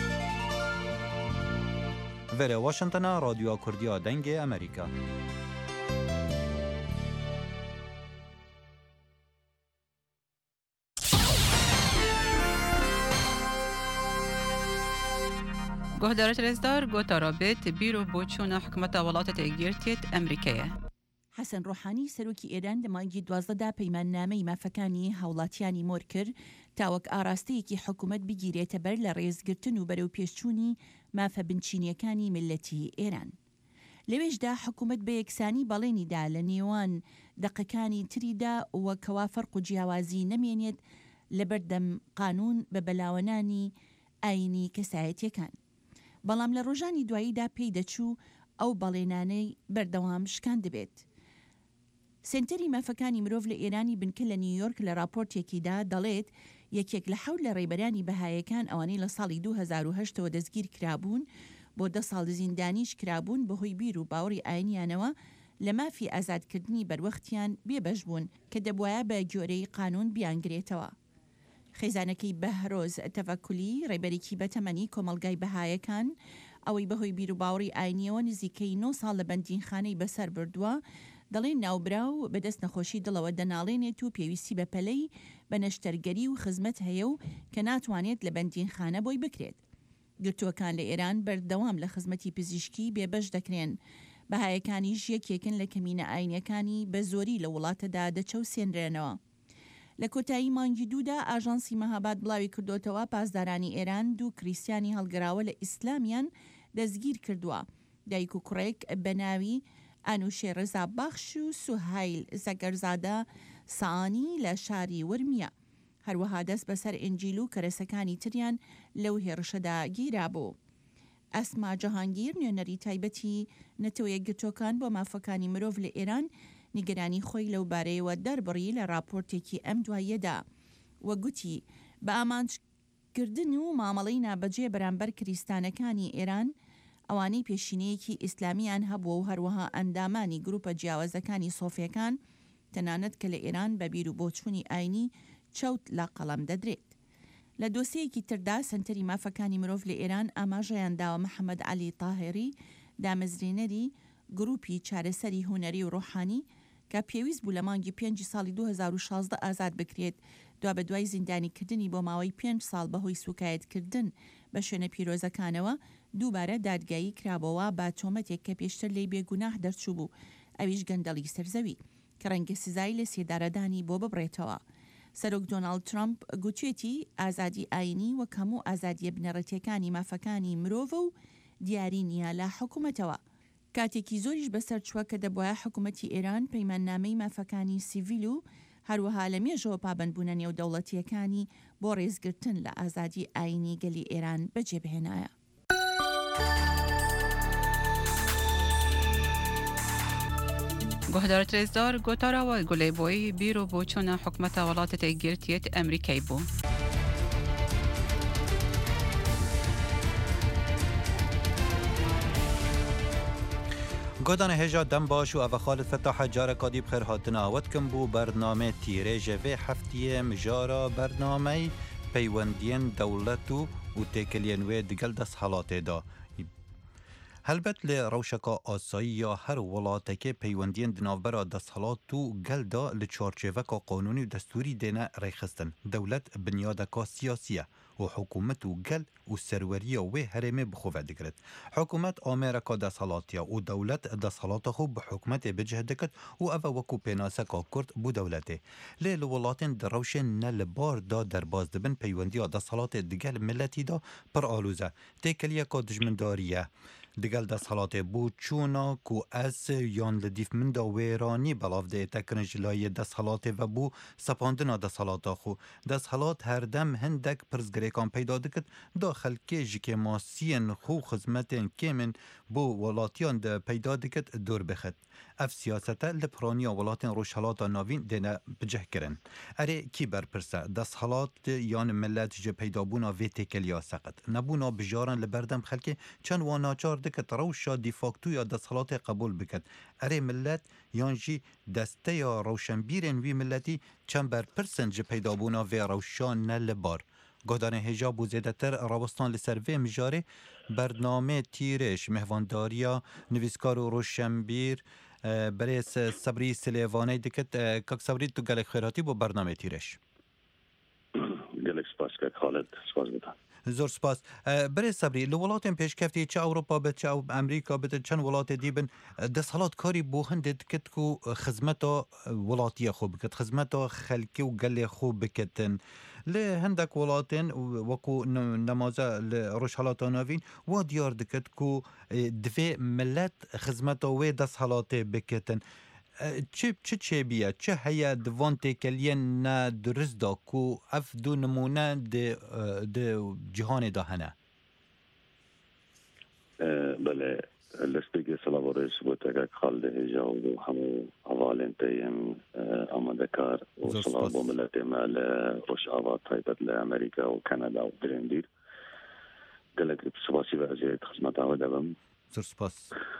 ڤێرە واشنتنە رادیۆ کوردیا دەنگی ئەمریکا. گهدارت رزدار گوتا رابط بیرو بۆچوونە حکومەتە وڵاتە تێگیرتێت ئەمریکایە. حەسەن ڕۆحانی سەرۆکی ئێران لە مانگی 12دا پەیماننامەی مافەکانی هاوڵاتیانی مۆر کرد تاوەک ئاراستەیەکی حکوومەت بگیرێتە بەر لە ڕێزگرتن و بەرەو پێشچوونی مافە بنچینیەکانی ملەتی ئێران. لەوێشدا حکوومەت بە یەکسانی بەڵێنیدا لە نێوان دەقەکانی تریدا وە کەوا فەرق و جیاوازی نەمێنێت لە بەردەم قانون بە بەلاوەنانی ئاینی کەسایەتیەکان. بەڵام لە ڕۆژانی دواییدا پێی دەچوو ئەو بەڵێنانەی بەردەوام شکان دەبێت. سنتەری مافەکانی مرۆڤ لە ئێرانی بنکە لە نیویۆرک لە راپۆرتێکیدا دەڵێت یەکێک لە حەوت لە ڕێبەرانی بەهایەکان ئەوانەی لە ساڵی 2008ەوە دەستگیر کرابوون بۆ 10 ساڵ زیندانیش کرابوون بەهۆی بیر و باوەڕی ئاینیانەوە لە مافی ئازادکردنی بەروەختیان بێبەش بوون کە دەبوایە بە گۆرەی قانون بیانگرێتەوە. خێزانەکەی بەهرۆز تەڤەکولی ڕێبەرێکی بەتەمەنی کۆمەلگای بەهایەکان ئەوەی بەهۆی بیر و باوەڕی ئاینیەوە نزیکەی 9 ساڵ لە بەندینخانەی بەسەر بردووە دەڵێن ناوبراو بەدەست نەخۆشی دڵەوە دەناڵێنێت و پێویستی بە پەلەی بە نەشتەرگەری و خزمەت هەیە و کە ناتوانێت لە بەندینخانە بۆی بکرێت. گرتووەکان لە ئێران بەردەوام لە خزمەتی پزیشکی بێبەش دەکرێن. بەهایەکانیش یەکێکن لە کەمینە ئاینیەکانی بە زۆری لە وڵاتەدا دەچەوسێنرێنەوە. لە کۆتایی مانگی دوودا ئاژانسی مەهاباد بڵاوی کردوتەوە پاسدارانی ئێران دوو کریسیانی هەڵگراوە لە ئیسلامیان دەستگیر کردووە. دایک و کوڕێک بە ناوی ئانوشێ ڕێزا باخش و سوهایل زەگەرزادە ساانی لە شاری ورمیە. هەروەها دەست بەسەر ئنجیل و کەرەسەکانی تریان لەو هێرشەدا گیرابوو. ئەسما جەهانگیر نوێنەری تایبەتی نەتەوە یەکگرتوەکان بۆ مافەکانی مرۆڤ لە ئێران نیگەرانی خۆی لەو بارەیەوە دەربڕی لە راپۆرتێکی ئەم دواییەدا وە گوتی بە ئامانجکردن و مامەڵەی نابەجێ بەرامبەر کریستانەکانی ئێران ئەوانەی پێشینەیەکی ئیسلامیان هەبووە و هەروەها ئەندامانی گروپە جیاوازەکانی سۆفیەکان تەنانەت کە لە ئێران بە بیر و بۆچوونی ئاینی چەوت لە قەڵەم دەدرێت. لە دۆسەیەکی تردا سنتەری مافەکانی مرۆڤ لە ئێران ئاماژەیان داوە محەممەد علی تاهێری دامەزرێنەری گروپی چارەسەری هوەری و ڕۆحانی کە پێویست بوو لە مانگی 5 ساڵی 2016 ئازاد بکرێت دوا بە دوای زیندانیکردنی بۆ ماوەی 5 ساڵ بەهۆی سوکایەتکردن بە شوێنە پیرۆزەکانەوە دووبارە دادگایی کرابەوە با تۆمەتێک کە پێشتر لی بێگوناح دەرچوو بوو ئەویش گەندەڵی سەرزەوی کە ڕەنگە سزای لە سێدارەدانی بۆ ببڕێتەوە. سەرۆک دۆناڵد ترامپ گوتوێتی ئازادی ئاینی وەک هەموو ئازادیە بنەڕەتیەکانی مافەکانی مرۆڤ و دیاری نییە لە حکوومەتەوە. کاتێکی زۆریش بەسەر چووە کە دەبواە حکوومەتی ئێران پەیماننامەی مافەکانی سیڤیل و هەروەها لە مێژەوە پابەندبوونە نێودەوڵەتیەکانی بۆ ڕێزگرتن لە ئازادی ئاینی گەلی ئێران بەجێبهێنایە. گهدارت رزدار گۆتاراوە گولەیبۆی بیر و بۆچوونە حکومەتە وڵاتە تێگیرتێت ئەمریکای بوو. گۆدانە هێژا دەم باش و ئەڤە خالت فتاحە جارەکادی بخێر هاتنە ئاوەتکم بوو بەرنامە تیرێژە vê هەفتیە مژارە بەرنامەی پەیوەندیên دەوڵەت و تێکەلیên wê digel dest helatê da. هەلبەت لێ ڕەوشەکە ئاسایی یا هەر وڵاتێکێ پەیوەندیان دناوبەرە دەسەڵات و گەلدا لە چارچێڤەکە قانونی و دەستوری دێنە ڕێخستن دەولەت بنیادەکە سیاسیە و حکوومەت و گەل و سەروەریە وێ هەرێمێ بخۆڤە دەگرێت حکوومەت ئامێرەکە دەسەڵاتیە و دەولەت دەسەڵاتە خۆ بە حکوومەتێ بجه دەکەت و ئەڤە وەکو پێناسەکە کورد بوو دەولەتێ لێ لە وڵاتێن دڕەوشێن نە لە باردا دەرباز دەبن پەیوەندیە دەسەڵاتێ دگەل ملەتیدا پڕ ئالوزە تێکەلیەکە دژمنداریە دگەل دەسەڵاتێ بوو چوونا و ئەس یان لە دیف مندا وێرانی بەڵاو دێتەکردن ji layê desthilatê ve bû sepandina deshelata xwe deshilat herdem hindek pirzgirêkan peyda dikit da xelkê ji kêmasiyên xwe xizmetên kêmin بۆ وڵاتیان de peyda dikit dûr bixit ev siyasete li piraniya welatên rojhelata navîn dêne bicihkirin erê kî berpirse deshilat yan millet ji peydabûna vê têkeliya seqet nebûna bijaran li berdem xelkê çend wan naçar dikit rewşa dîfaktuya deshilatê qebûl bikit erê millet yan jî desteya rewşenbîrên wî milletî çend berpirsin ji peydabûna vê rewşa ne li bar Godanê hêja bû zêdetir rawestan li ser vê mijarê bername tîrêj mehvandariya nivîskar û rojşenbîr berês Sebrî Silêvanê dikit kak Sebrî tu gelek xêratî bû bername tîrêj gelek spas kak Xalid spas bida زۆر سپاس برێ سەبری لە وڵاتێن پێشکەفتی چه ئەوروپا بێت چه ئەمریکا بێت چەند وڵاتێ دیبن دەسەڵات کاری بۆ هەندێک دکت و خزمەتە وڵاتیە خۆ بکەت خزمەتە خەلکی و گەلێ خۆ بکەتن لێ هەندێک وڵاتێن وەکو نەمازە لە ڕۆژهەڵاتە ناوین وا دیار دکت و divê millet خزمەتە wê desthilatê bikitin çi çêbiye çi heye di van têkeliyên ne durist da ku ev du nimûne di cîhanê da hene bele lesteke salavarês bû tekek xalde hêja û hemû hevalên te yên amadekar û salav bo milletê me li Rojava taybet li Amerîka û Kanada û dilên dîr gelek spasî ve ez ê xizmeta we dibim zor spas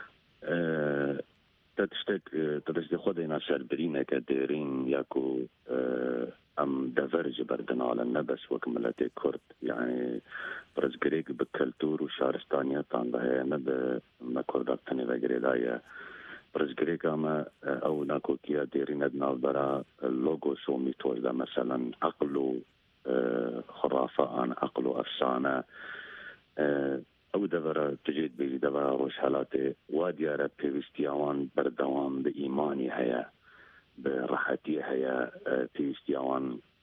تشتك ترجي خدينا سربرينك ديرين ياكو ام دفرج بردنا على النبس وكملتي كرد يعني برزقريك بكلتور وشارستانيات عن بها نب ما كردك تاني بقري لايا برزقريك اما او ناكو كيا ديرين ادنا برا اللوغو سومي توزدا مثلا عقلو خرافة عن عقلو افسانة او دورا تجید بیلی دورا روشحالاتی وادیاره پیوستیاوان بردوام به ایمانی هیا به راحتی هیا پیوستیاوان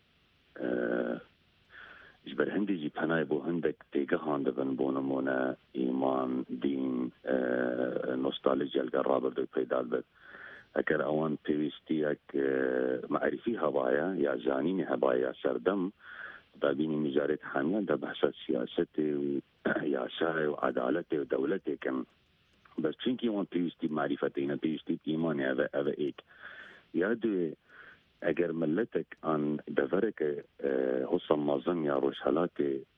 جبر هندی جی پنای بو هندک تیگه هانده بن بونمونه ایمان دین نوستالجی الگر رابردوی پیدال بد اگر اوان پیوستیک معرفی هوایا یا زانین هوایا سردم دابيني مجارات حامية ده بحثات سياسة وياسة وعدالة ودولة كم بس چونكي وان بيوستي معرفتين بيوستي إيمان هذا إيك يادو اگر ملتك عن دفرك هصا مازن يا روشحالات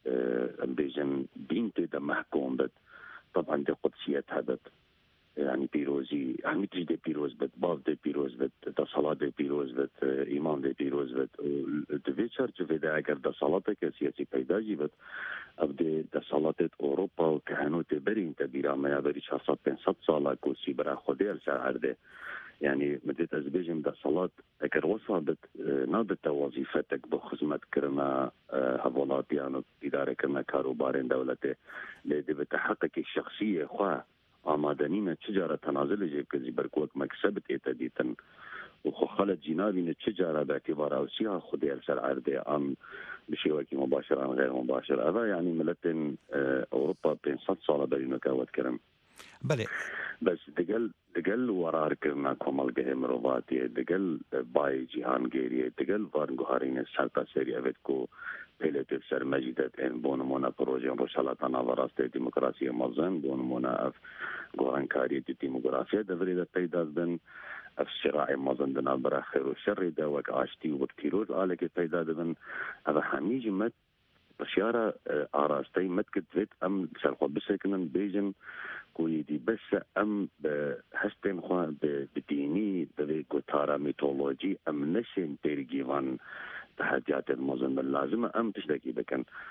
بيجن دينتي ده محكوم بد طبعا دي قدسيات هبت يعني بيروزي أهمية دي بيروز بد باف دي بيروز بد دا صلاة دي بيروز بد إيمان دي بيروز بد دفي شرط في دا اگر دا صلاتك سياسي پیداجي بد اب دا صلات أوروبا وكهنوت برين تبيرا ما يبري 400-500 سالة كوسي برا خدير شعر ده يعني مدت أزبيجم دا صلاة اگر وصلت نابت وظيفتك بخزمت كرنا هفولاتيان وإدارة كرنا كاروبارين دولته لدي بتحقق الشخصية خواه آمادنين تجارة تنازل جيب كذي بركوك مكسبت إتديتن وخو خالد جنابين تجارة باعتبار أوسيها خدي السر عرضي عن بشيوكي مباشر عن غير مباشر هذا يعني ملتن أوروبا بين 100 سالة برينو كاوت كرم بله بس دقل ورار كرنا كمال جهم روباتي دقل باي جهان غيري دقل وارنغوهارين السالتا سيري أفتكو پلیت سر مجیدت این بونمونا پروژه روشالاتانا وراست دیموکراسی مازن بونمونا اف گوهنکاری دیموکراسی دوری ده پیداز بن اف صراع مازن دنا برا خیر و شر ده وک آشتی و بکتیروز آلک پیداز بن اف همیجی مت بشیارة آراستی مت کتویت ام سرخوا بسکنن بیجن کوی دی بس ام هستن خواه بدینی دوی گوتارا میتولوژی ام نشین ترگیوان تحديات الموزن اللازمة أم تشتكي بكن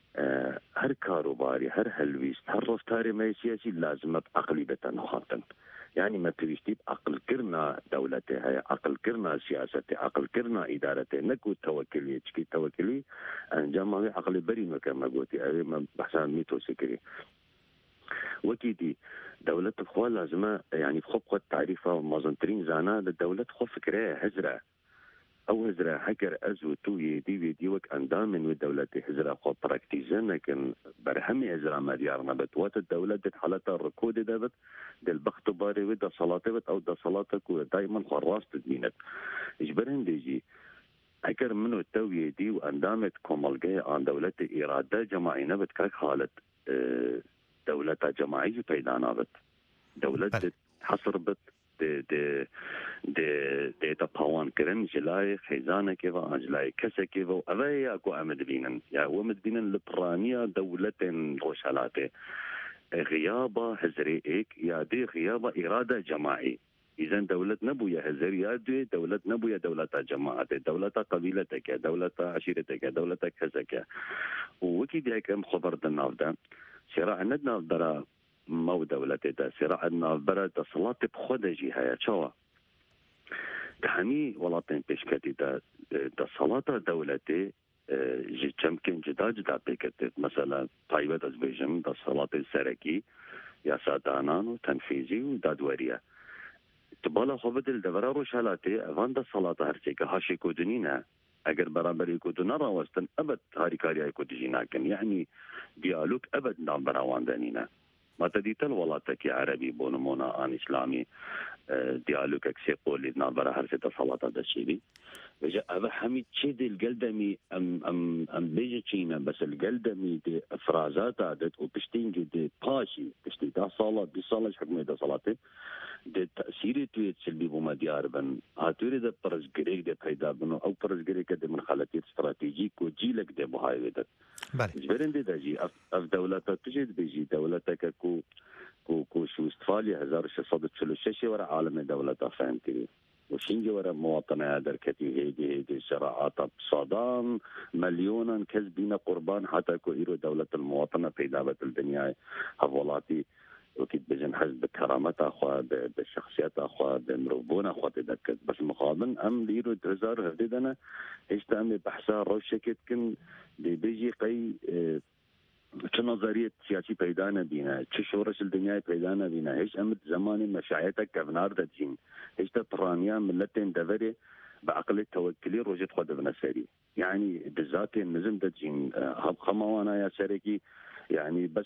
هر کاروباری هر هلویست هر رفتار ما سیاسی لازمه عقلی بتنخاتن يعني ما بيشتي عقل كرنا دولته هي عقل كرنا سياسته عقل كرنا ادارته نكو توكلي تشكي توكلي انجام عقل بري ما كما قلتي ما بحسن ميتو سكري وكيدي دولة الخوال لازمه يعني بخبقة تعريفها مازنترين زانا للدولة خو فكرة هزرة او هزرة حكر ازو تو يدي ويديوك اندامن والدولة هزرة خو براكتيزن لكن برهمي هزرة ما ديارنا بتوات الدولة دي حالتها الركود دابت دي البخت باري ودا صلاتي او دا صلاتك ودايما خراس تدمينت اجبرن ديجي حكر منو تو يدي واندامت كومالجي عن دولة إرادة جماعي نبت كاك حالة دولة جماعية بيدانا بت دولة حصر بت دي تباوان كرن جلاي خيزانة كيفا جلاي كسا كيفا أبايا كو أمد بينن يا ومد بينن لبرانيا دولة روشالاته غيابة هزريك يا دي غيابة إرادة جماعي إذا دولة نبويا هزريا دي دولة نبويا دولة جماعة دولة قبيلتك دولة عشيرتك دولة كذاك وكي هيك خبر النافذة صراع ندنا برا مو دولتي دا صراع ندنا برا دا صلاة بخودجي هيا شوا تحمي ولاتين بيشكتي دا صلاة دولتي جمكن جدا بيكتت مثلا طيبة أزبيجم دا صلاة السركي يا سادانان وتنفيذي ودادوريا تبالا خبدل دبرا روشالاتي افان دا صلاة هرسيكا هاشي كودنينا اگر برابر يكودنا راوستن ابد هاري كاريا يكودجينا كن يعني ديالوج ابد نام براوان دانينا ما تديت الولاتك عربي بونمونا ان اسلامي ديالوج اكسيقول نام برا هرسيتا صلاة دشيبي بجا ابا حميد تشيد القلدمي ام بيجي تشينا بس القلدمي دي افرازات عدد وبشتين دي باشي بشتي دا صلاة دي صلاة حكمي دا صلاتي دي تأثيري تويت سلبي بوما ديار بن هاتوري دا برز جريك دي قيدا بنو او برز جريك دي من خلاتيت استراتيجيك وجيلك دي بوهاي ويدت جبرين دي دا جي اف دولتا تجد بيجي دولتك كو شو استفالي 1636 ورا عالم دولتا فهمتي وشينجي ورا مواطنة دركتي هيدي شراعات صدام مليونا كسبين قربان حتى كو إيرو دولة المواطنة في دابة الدنيا هفولاتي وكيد بجن حزب كرامتها أخوة بالشخصيات أخوة بمربونة أخوة تدكت بس مقابل أم ليرو درزار هرديدنا إيش تأمي بحثها روشكت كن دي بيجي قي چه نظریه سیاسی پیدا نبینه چه شورش الدنیا پیدا نبینه هیچ امد زمانی مشاعتك كبنار دجين هیچ ترانيا ملتين دفري بعقل التوكلي روجت خود بنسري يعني بالذات النزم دجين هب خموانا يا سركي يعني بس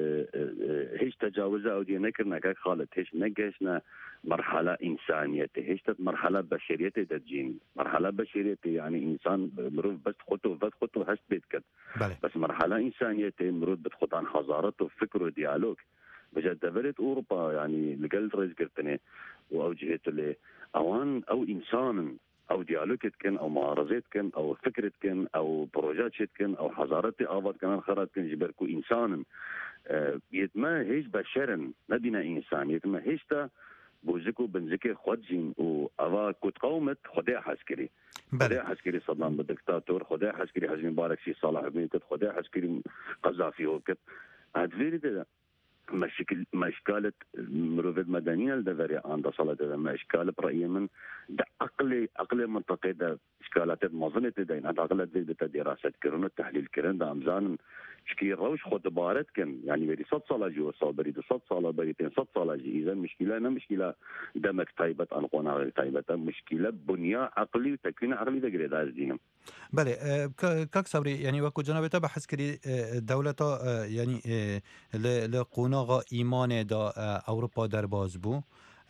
هيش تجاوزها او دي نكرنا كاك خالد هيش نقشنا مرحلة إنسانيته هيش مرحلة بشريته دجين مرحلة بشريته يعني إنسان مروف بس خطو هشت بيتكت بس مرحلة إنسانيته مروف بتخط عن حضارته وفكره وديالوج بجد دفرت أوروبا يعني لقلت رئيس قرتني وأوجهته لي أوان أو إنسان او ديالوجتكن او معارضتكن او فكرتكن او بروجاتكن او حضارتي ابد كمان خرجتكن جبركو انسان يتما هيش بشرن ندينا انسان يتما هيشتا بوزكو بنزكي خدجين وأوا كنت قومت خداع عسكري خداع عسكري صدام بالدكتاتور خداع عسكري حزب مبارك سي صالح بن خداع عسكري قذافي وكت هاد ده ما إشكالة مروفيد مدنية الدفري عند صلاة ما إشكالة برأيي من ده عقلي منطقي ده إشكالات مظنة دين هذا عقلة ده دراسة كرن التحليل كرن ده أمزان شكي روش خد بارت كن يعني بري صد صلاة جو صابري ده صد صلاة بريتين صد صلاة جي إذا مشكلة أنا مشكلة دمك طيبة أنقونا غير طيبة مشكلة بنية عقلي وتكوين عقلي ده قريد هذا بله كاك صبري يعني وكو جنابتا بحث كري دولتا يعني لقوناغا إيمان دا أوروبا در باز بو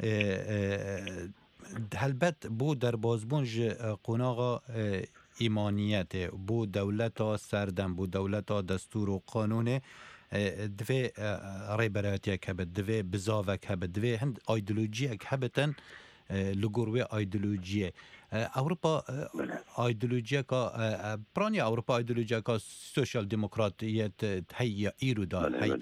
هلبت بو در باز بونج قوناغا إيمانيات بو دولتا سردن بو دولتا دستور و قانون دوی ريبراتيك هبت دوی بزاوك هبت دوی هند ايديولوجيك هبتن لغوروي ايديولوجيه اوروبا ايديولوجيا كا برانيا اوروبا ايديولوجيا كا سوشيال ديمقراطيه هي ايرو دا هي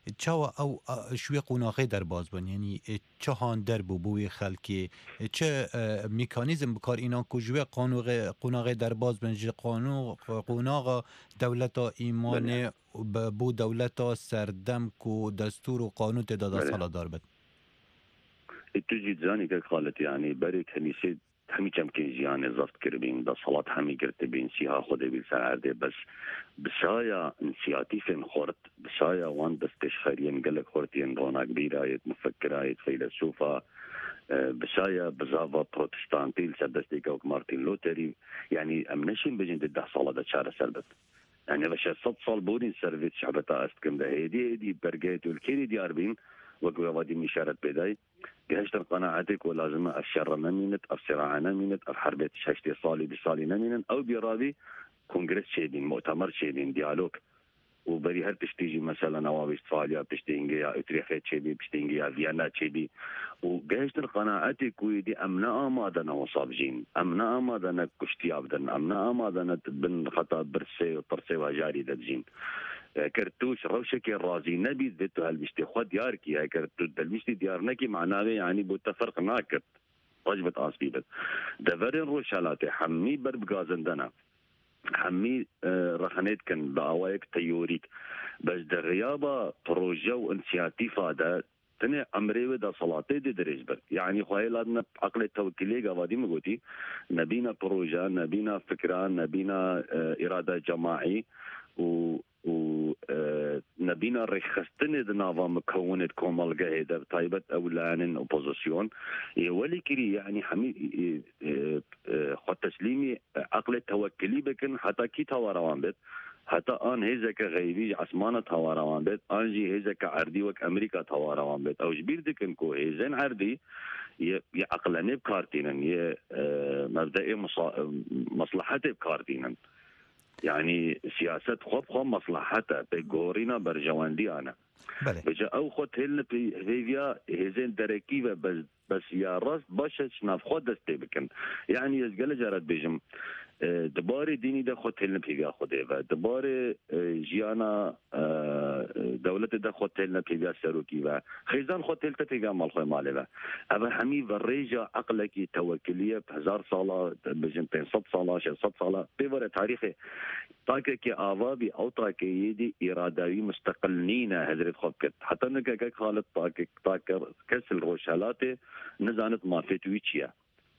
چاوە ئەو شوێ قوناغی دەرباز بن یعنی چه هاان دەربوو بووی خەلکی چه میکانیزم بکار ئینان کو ژوێ قوناغی دەرباز بن ji قوناغا دەولەتا ئیمانێ بۆ دەولەتا سەردەم و دەستور و قانون تێدا دەسەڵاتدار بن تجي زاني كخالتي يعني بري كنيسة همي كم كيجياني زفت كربين دا صلاة همي قرت بين سيها خده بالسعردة بس بسايا انسياتيفين خورت بسايا وان دستش خيرين قلق خورتين رونا كبيرة مفكرة فيلسوفة بسايا بزافا بروتستانتي لسدستيكا ومارتين لوتري يعني امنشين بجين دا صلاة دا شارة سربت يعني باش 6 صال بورين سرفيت شعبتا استكم دا هيدي برقيت والكيري دي 40 وقوة وادي مشارة بداي جهشت قناعتك ولازم الشر نمينت الصراع نمينت الحرب شاشتي صالي بصالي نمينن أو برادي كونغرس شيدين مؤتمر شيدين ديالوج وبري هر بتشتيجي مثلا نواب استفاليا بتشتينجيا اتريخيت شيبي بتشتينجيا فيينا شيبي وجهشت قناعتك ويدي أمنا مادنا وصابجين أمنا مادنا كشتي عبدن أمنا مادنا بن خطا برسي وطرسي وجاري دبجين كرتوش روشك الرازي نبي ذاتو هالبشتي خود دياركي هاي كرتو هالبشتي ديارنكي معناه يعني بتفرق ناكت وجبت آسبيبت دفرين روشالاتي حمي برب غازندنا حمي رخنيت كان بأوايك تيوريك بس ده غيابة بروجة وانسياتيفة ده تنه امريوه دا صلاتي دي دريجبر يعني خواهي لادنا عقل التوكيلي قوادي مقوتي نبينا بروجة نبينا فكرة نبينا إرادة جماعي نبينا رخصتني دنافا مكونة كومالجا هيدا طيبت أولان أوبوزيسيون ولي كري يعني حمي خد تسليمي عقل التوكلي بكن حتى كي تواروان بيت حتى آن هزك غيبي عثمانة تواروان بيت آنجي هزك عردي وك أمريكا تواروان بيت أو جبير دكن كو هزين عردي عقلاني بكارتينن مبدأي مصلحتي بكارتينن يعني سياسة خب مصلحتها بجورينا برجواندي أنا بجا أو خد هلنا بيفيا هزين دركيبة بس يا راس باشش نافخد دستيبكن يعني يزقل جرات بيجم دباري ديني ده خد هلنا بيفيا خديفا دباري جيانا دولة ده خد هلنا بيفيا سروكيفا خيزان خد هلتا بيفيا مالخوي ماليفا أبا حمي بريجا عقلك توكلية بهزار صالة بجم بين 6 صالة 6 صالة بيفر تاريخي تاكي آوابي أو تاكي يدي إرادوي مستقلين هذرت خبكت حتى نكاك خالد تاكر كسل روشالاتي نزانت مافيت ويتشيا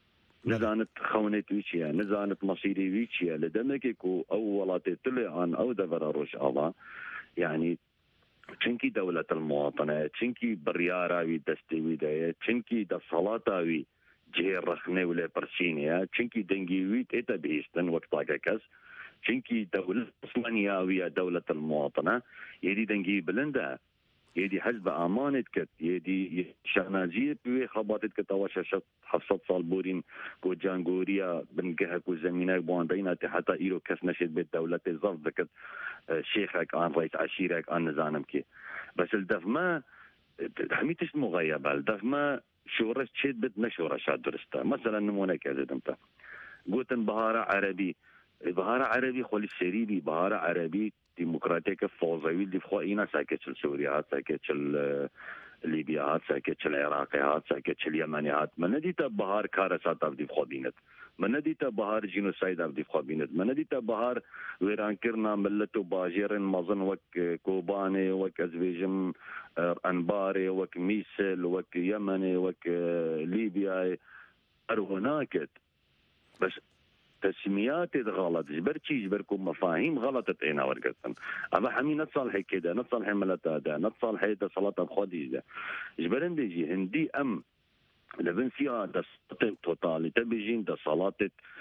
نزانت خونت ويتشيا نزانت مصيري ويتشيا لدمكيكو أو ولاتي طلعان أو دفر روش الله يعني تشنكي دولة المواطنة تشنكي برياراوي دستوي داية تشنكي دا صلاتاوي جهر رخني ولا برسينيا تشنكي دنجيوي تيتا بيستن وقتاكا كس تشنكي دولة إسلامية دولة المواطنة يدي دنجي بلندا يدي حزب أمانة كت يدي شهنازية بوي خباتت كتواششت 7 صال بورين كو جانغوريا بنجهك وزمينك بواندينات حتى إيرو كس نشد بيت دولة الظرف ذكت شيخك عن رئيس عشيرك عن نزانم كي بس الدفما حميتش مغيبة الدفما شورش تشد بيت نشورة شاد درستا مثلا نمونا كذا دمتا قوتن بهارة عربي بهارة عربي خولي السريبي بهارة عربي ديمقراطية فوزوي اللي فخوئينا ساكتش السوريات ساكتش الليبيات ساكتش العراقيات ساكتش اليمنيات من نديتا بهار كارسات أفدي فخوبينت من نديتا بهار جينوسايد أفدي فخوبينت من نديتا بهار ويران كرنا ملتو باجيرن مظن وك كوباني وك أزبيجم أنباري وك ميسل وك يمني وك ليبيا أرغناكت بس تسميات غلط جبرتشي جبركم مفاهيم غلطت اينا ورقتن اما حمي نتصالح كده نتصالح ملتا ده نتصالح ده صلاة الخدي ده جبرن بيجي هندي ام لبن فيها ده توتالي تبيجين ده صلاة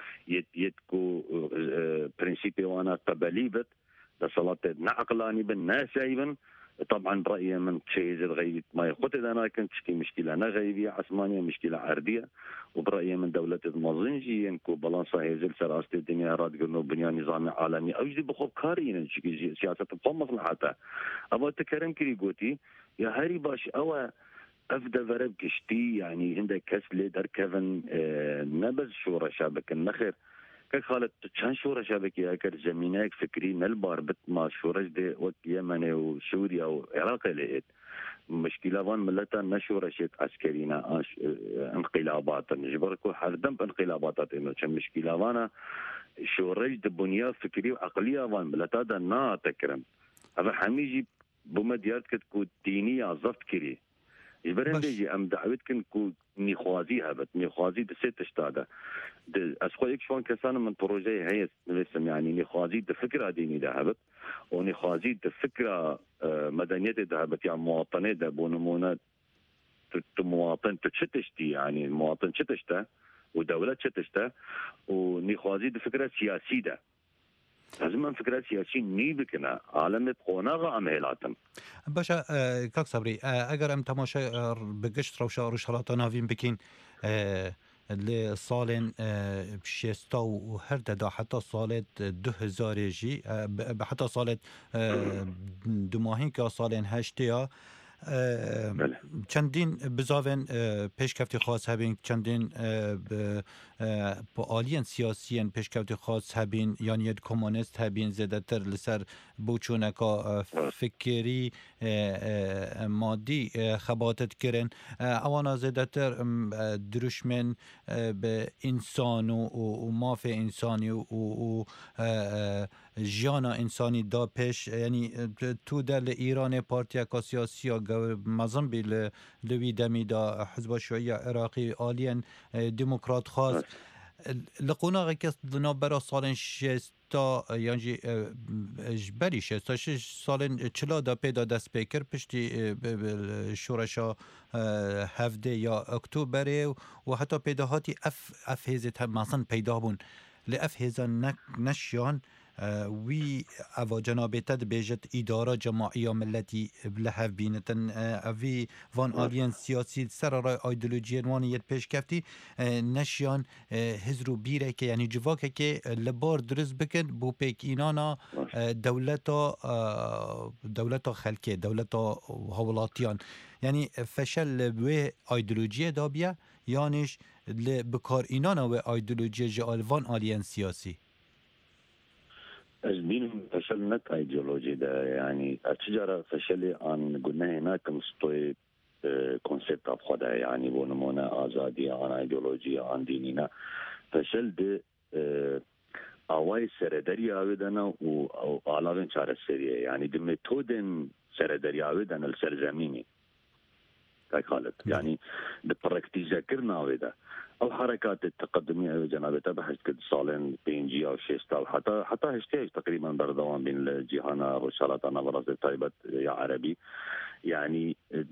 يتكو برنسيبي وانا تبليبت ده صلاة نعقلاني بالناس ايضا طبعا برأيي من شيء زي غيبي ما يخوت إذا أنا كنت شكي مشكلة أنا غيبية عثمانية مشكلة عربية وبرأيي من دولة المظنجي ينكو بلانسا هيزل سراست الدنيا راد قلنا بنيان نظام عالمي أو يجدي بخوب كارين شكي سياسة بقوم مصلحتها أبا تكرم كري قوتي يا هاري باش أوا أفدا فرب كشتي يعني عندك كسل در كفن نبز شورى شابك النخر كخالد كان شورش شبكي أكر زمينك فكري نلبار بت ما شورش ده وقت يمن وسوريا وعراق لقيت مشكلة وان ملتا نشورشت عسكرينا انقلابات جبركو حردم انقلابات إنه كان مشكلة وانا شورش دبنيا فكري وعقلية وان ملتا دا نا تكرم هذا حميجي بمديات كتكو دينية زفت كري جبرن بيجي ام دعوتكن كو نخوازي هبت نخوازي دسيت اشتاده اسخويك شلون كسان من بروجي هي اسم يعني نخوازي فكره ديني ذهبت ونخوازي فكره مدنيه ذهبت يعني مواطنه ده بونمونه مواطن تشتشتي يعني المواطن تشتشته ودوله تشتشته ونخوازي فكره سياسيه ده لازم فكرة سياسية نيبكنا عالم قوناغا عمهلاتم باشا كاك صبري اگر ام تماشا بگشت روشا روشالات ناوین بکین لسالن شستا و هر دا حتی سالت 2000 جی حتی سالت دو ماهین که سالن هشتیا چندین بزاون پیشکفتی خاص هبین چندین با آلین سیاسیین پیشکفتی خاص هبین یعنی ید کمونیست هبین زیادتر لسر بوچونکا فکری مادی خباتت کرن اوانا زیادتر دروشمن به انسان و ماف انسانی و جانا انسانی دا پیش یعنی تو در ایران پارتیا کا سیاسی مزن بی لوی دمی دا حزب شیوعی عراقی آلین دموکرات خاص لقونا کس دنا برا سالن شستا یعنی جبری شستا شش سالن چلا دا پیدا دست پیکر پشتی شورشا هفته یا اکتبر و حتی پیداهاتی اف هزت هم مثلا پیدا بون لأف هزا نشیان وی او جنابتت بیجت اداره جماعی ملتی لحف بینتن اوی وان آلین سیاسی سر رای ایدئولوژی وانیت پیش کفتی نشیان هزرو بیره که یعنی جواکه که لبار درست بکن بو پیک اینانا دولتا خلکه دولتا حولاتیان یعنی فشل به ایدئولوژی دابیه یانش بکار اینانا و ایدئولوژی جالوان آلین سیاسی أجدين فشل نت ايديولوجي ده يعني التجارة فشل عن قلنا هناك مستوى كونسيبت أبخده يعني بونمونا آزادية عن ايديولوجيا عن ديننا فشل ده آوائی سردری آویدن و آلاوین چاره سریه يعني ده متودن سردری آویدن السرزمینی كاي خالد يعني ده براكتيزا كرنا آویده او حركات التقدميه جنابتها بحث كد صالين بينجي او شيستا حتى هشتاج تقريبا بردوان بين الجيهانا وشالاتنا براس تايبت يا عربي يعني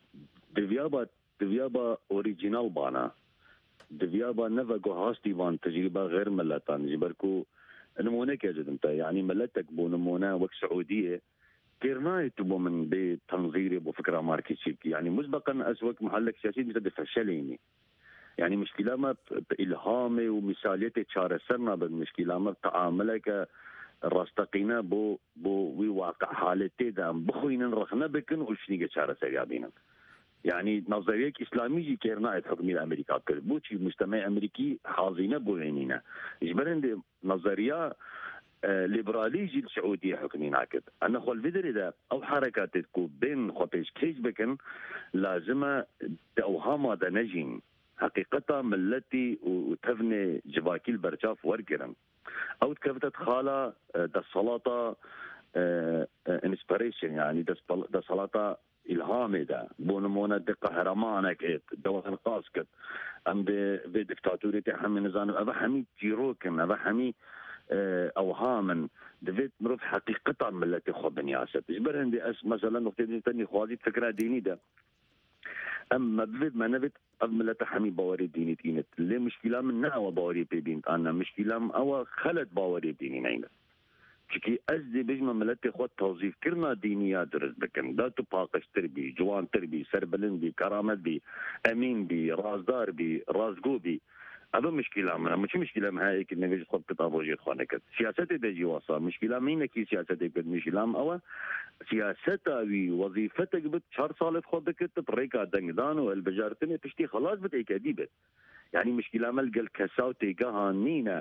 دفيابا اوريجينال بانا دفيابا نفقو هاستي بان تجربه غير ملتان جبركو نمونك يا جد انت يعني ملتك بو نمونه وك سعوديه كيرناي تبو من بيت تنظيري بفكره ماركتيك يعني مسبقا اسوق محلك سياسي مثل فشليني يعني مشكلة ما بإلهامي ومثاليتي تشار سرنا بالمشكلة ما بتعاملك راستقينا بو واقع حالتي دام بخوينا رخنا بكن وشنيجة تشار سريابينا يعني نظرية إسلامية كيرنا حكمي الأمريكا بوشي مجتمع أمريكي حاضينا بوينينا إجبارن نظرية ليبراليجي السعودية حكمينا كده أنا خو الفيدر إذا أو حركات تكون بين خطيش كيش بكن لازم توهما دا نجين حقيقة ملتي وتفني جباكيل برشاف ورقرن او تكفتت خالة دا الصلاة انسبريشن يعني دا صلاة الهامي دا بونمونا دقة هرمانك دوان قاسكت ام بي دكتاتوري تحمي نظام ابا حمي تيروكن ابا حمي اوهاما دفيت مروف حقيقة ملتي خو بنياسة جبرهن دي مثلا نقطة تاني خوازي فكرة ديني دا اما بفيد ما نبت أملا تحمي باوري ديني تينت اللي مشكلة من نعوى باوري بيبينت أنا مشكلة أو خلت باوري ديني نعينت شكي أزدي بجمع ملتي خود توظيف كرنا دينية درس بكن داتو باقش تربي جوان تربي سربلن بي كرامت بي أمين بي رازدار بي رازقو بي هذا مشكلة منا مش مشكلة من هاي كنا نجي خد كتابوجي خانك سياسة دجي وصا مشكلة مين كي سياسة دجي مشكلة أو سياستها ووظيفتك بتشهر صالت خدك تبريكا دنجدان والبجارتني تشتي خلاص بتأكدي بت يعني مشكلة ملقى الكساو تيجاها نينا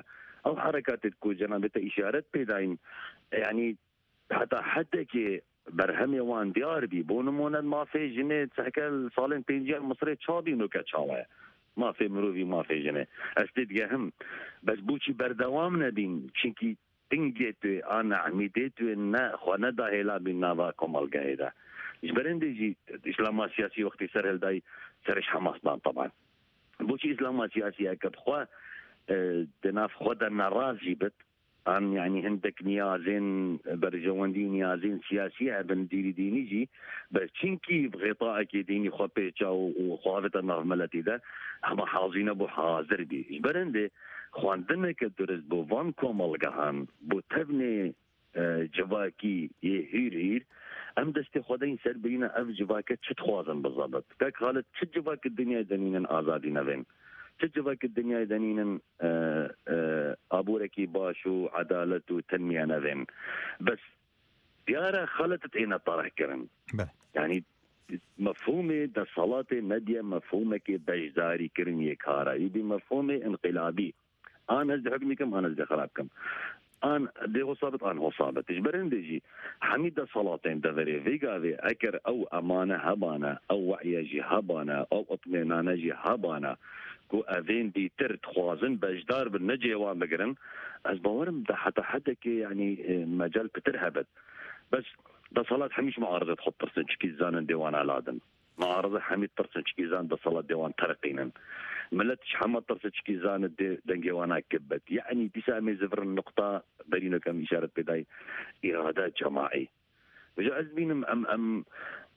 او حركات تكو جنابته اشارات بيداين يعني حتى كي برهمي وان ديار بي بونمون ما في جنيه تحكى صالين بينجي المصري تشابي نوكا تشاوه ما في مروفي ما في جنيه استدقهم بس بوشي بردوام نبين شنكي تنجيت انا عميدت ان خوانا دا هلا بالنافا كمال قاعده جبرندي اسلام سياسي وقت سر هلداي سرش حماس طبعا بوشي اسلام سياسي اكد خوا دناف خدا نراجي بت عن يعني هندك نيازين برجواندي نيازين سياسية بنديري دينيجي بس شنكي بغطاء ديني خبيتشا وخوافة النغملتي ده هما حاضرين ابو حاضر بي جبرندي خواندنا كدرس بو فان كومال جهان بو تبني جواكي يهير ام دستي خدين سر بينا اف جواكي تشتخوازن بالضبط كاك خالد تشجواك الدنيا دنين ازادي نبين تجبك الدنيا دنين ابوركي باشو عدالة وتنمية نذن بس ديارة خلطت اين طرح كرن يعني مفهومي دا صلاة ندية مفهومك بجداري كرن يكارا يبي مفهومي انقلابي انا ازدي حكمكم انا ازدي خرابكم ان دي هو صابت ان هو صابت اجبرن ديجي حميد صلاتين دفري فيغافي اكر او امانه هبانا او وعيجي هبانا او اطمئنانجي هبانا كو اذين دي ترت خوازن بجدار بالنجي وان بقرن از باورم ده حتى كي يعني مجال بترهبت بس ده صلاة حميش معارضة تحط ترسن شكيزان ديوان علادن معارضة حميد ترسن شكيزان ده صلاة ديوان ترقينا ملتش حمد ترسن شكيزان دنجيوانا كبت يعني تسامي زفر النقطة برينا كم إشارة بداية إرادات جماعي وجاء أزمين أم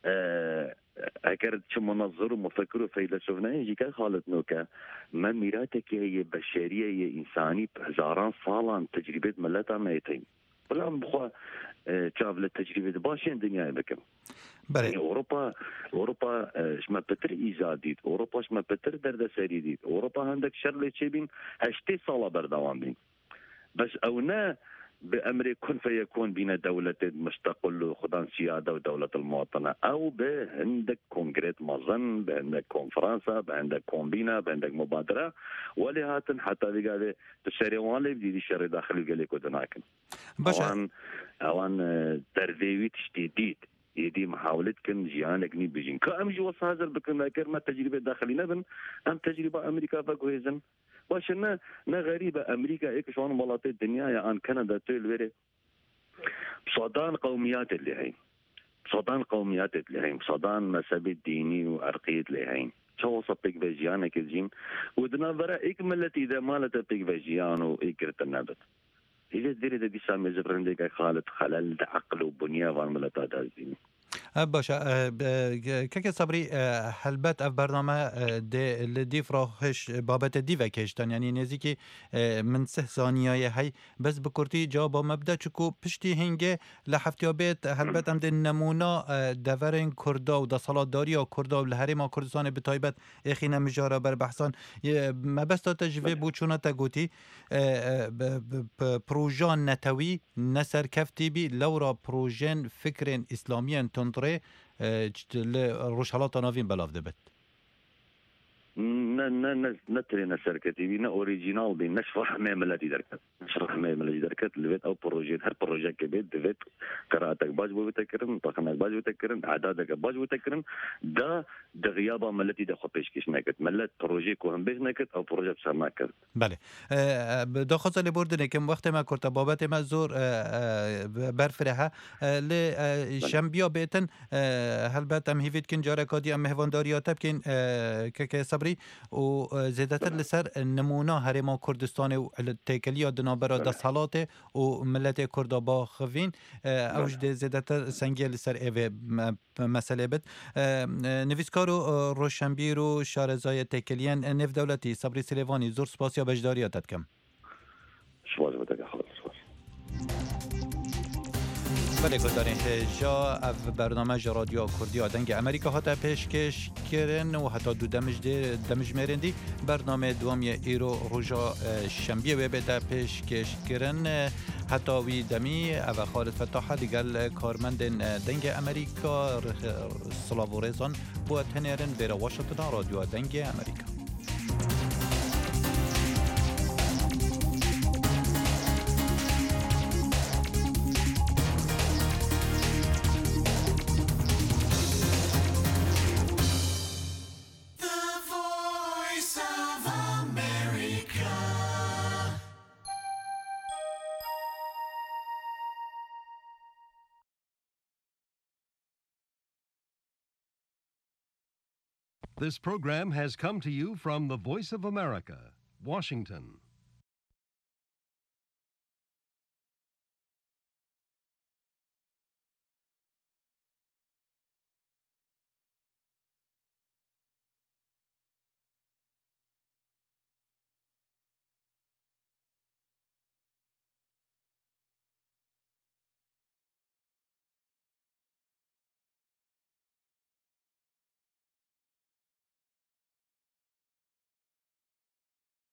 اگر چه منظر و مفکر و فیلسوف نه یکی که خالد نوکه ما میراته که یه بشریه یه انسانی هزاران سالان تجربه ملت هم ایتیم ولی هم بخواه چاول تجربه باشین دنیا بکم يعني اوروبا شما بتر ایجادید اوروبا شما بتر درد سری دید اوروبا هندك شر چه بین 8 سال بردوام بین بس او نه بأمر كن فيكون بين دولة مستقل خدان سيادة ودولة المواطنة أو بعندك كونغريت مظن بعندك كونفرنسا بعندك كومبينا بعندك مبادرة ولهاتن حتى بقى تشريوان لي بدي شر داخلي قال لك ودناكن اوان ترذيوي تشديد يدي محاولة كن جيانك ني بيجين كأمجي وصازر بكن ذاكر ما تجربة داخلي نبن أم تجربة أمريكا فاكوهيزن واشنا غريبة أمريكا إيك شلون ملاطي الدنيا يا أن كندا تلوري صدان قوميات اللي هين صدان مذهب ديني وعرقية اللي هين شو وصل بيك فيجيانا كزين ودنا برا إكملت إذا مالت بيك فيجيان وإكرت النبت إذا ديري دي سامي زبرندك خالد خلل عقل وبنية وانملتا دازين باشا كيك صبري هلبت اف برنامه دي فراخش بابت دي وكشتن يعني نزيكي من 3 ثانيه هي بس بكرتي جواب مبدا چكو پشتي هنگه لحفتيابت هلبت ام نمونه دورن كردا و دسالاتداري او كردا لهرم كردستان بتايبت اخينا مجاره بر بحثان ما بس تجوي بوچونا تگوتي پروژان نتوي نسر كفتي بي لورا پروژن فكرن اسلاميان تنطري لروشالات نافين بلاف دبت نتري نسركتي بينا اوريجينال بين نشرح ما ملاتي دركت لبيت او بروجيت هر بروجيت كبيت دبت قراءتك باج بتكرن طاقمك باج بتكرن اعدادك باج بتكرن ده غيابه ملتي ده خبيش كيش نكت ملت بروجي كوهم بيش نكت او بروجيت سرناكت بله داخل لبردن كم وقت ما كنت بابات ما زور برفرها لشنبيا بيتن هل باتم هيفيد كن جاركادي ام هوانداريات بكن كك صبري وزيادة لسر نمونه هرما كردستان والتيكلية دنابرا دسالاته وملت كردا باخفين اوج ده زيادة سنگي لسر ايوه مسئله بد نویسکارو روشنبیرو شارزای تیکلیان نف دولتی صبری سلیوانی زور سپاسیا بجداریاتت کم سپاس بودک خالص بله گذارین جا اف برنامه رادیو کردی آدنگ امریکا هاتا پیشکش کرن و حتی دو دمج میرندی برنامه دوامی ایرو روژا شنبیه و بده پیشکش کرن حتی وی دمی او خالد فتاحه دیگل کارمند دنگ امریکا سلاو ریزان بود هنرن بیر واشنطن رادیو دنگ امریکا This program has come to you from the Voice of America, Washington.